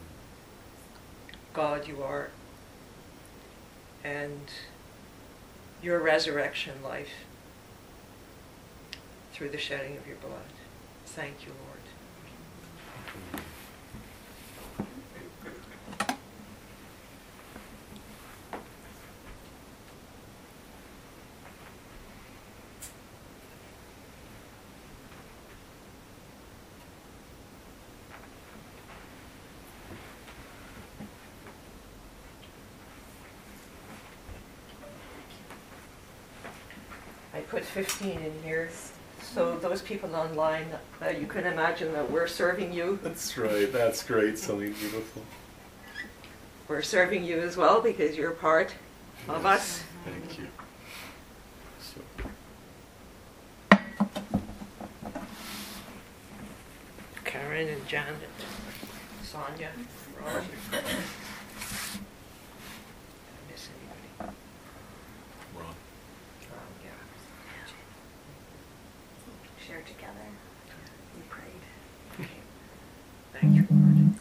God you are, and your resurrection life through the shedding of your blood. Thank you, Lord. I put fifteen in here, so those people online, uh, you can imagine that we're serving you. That's right, that's great, something beautiful. We're serving you as well because you're part yes. of us. Thank you. So. Karen and Janet, Sonia, Roger. Together, we prayed. Thank you, Lord.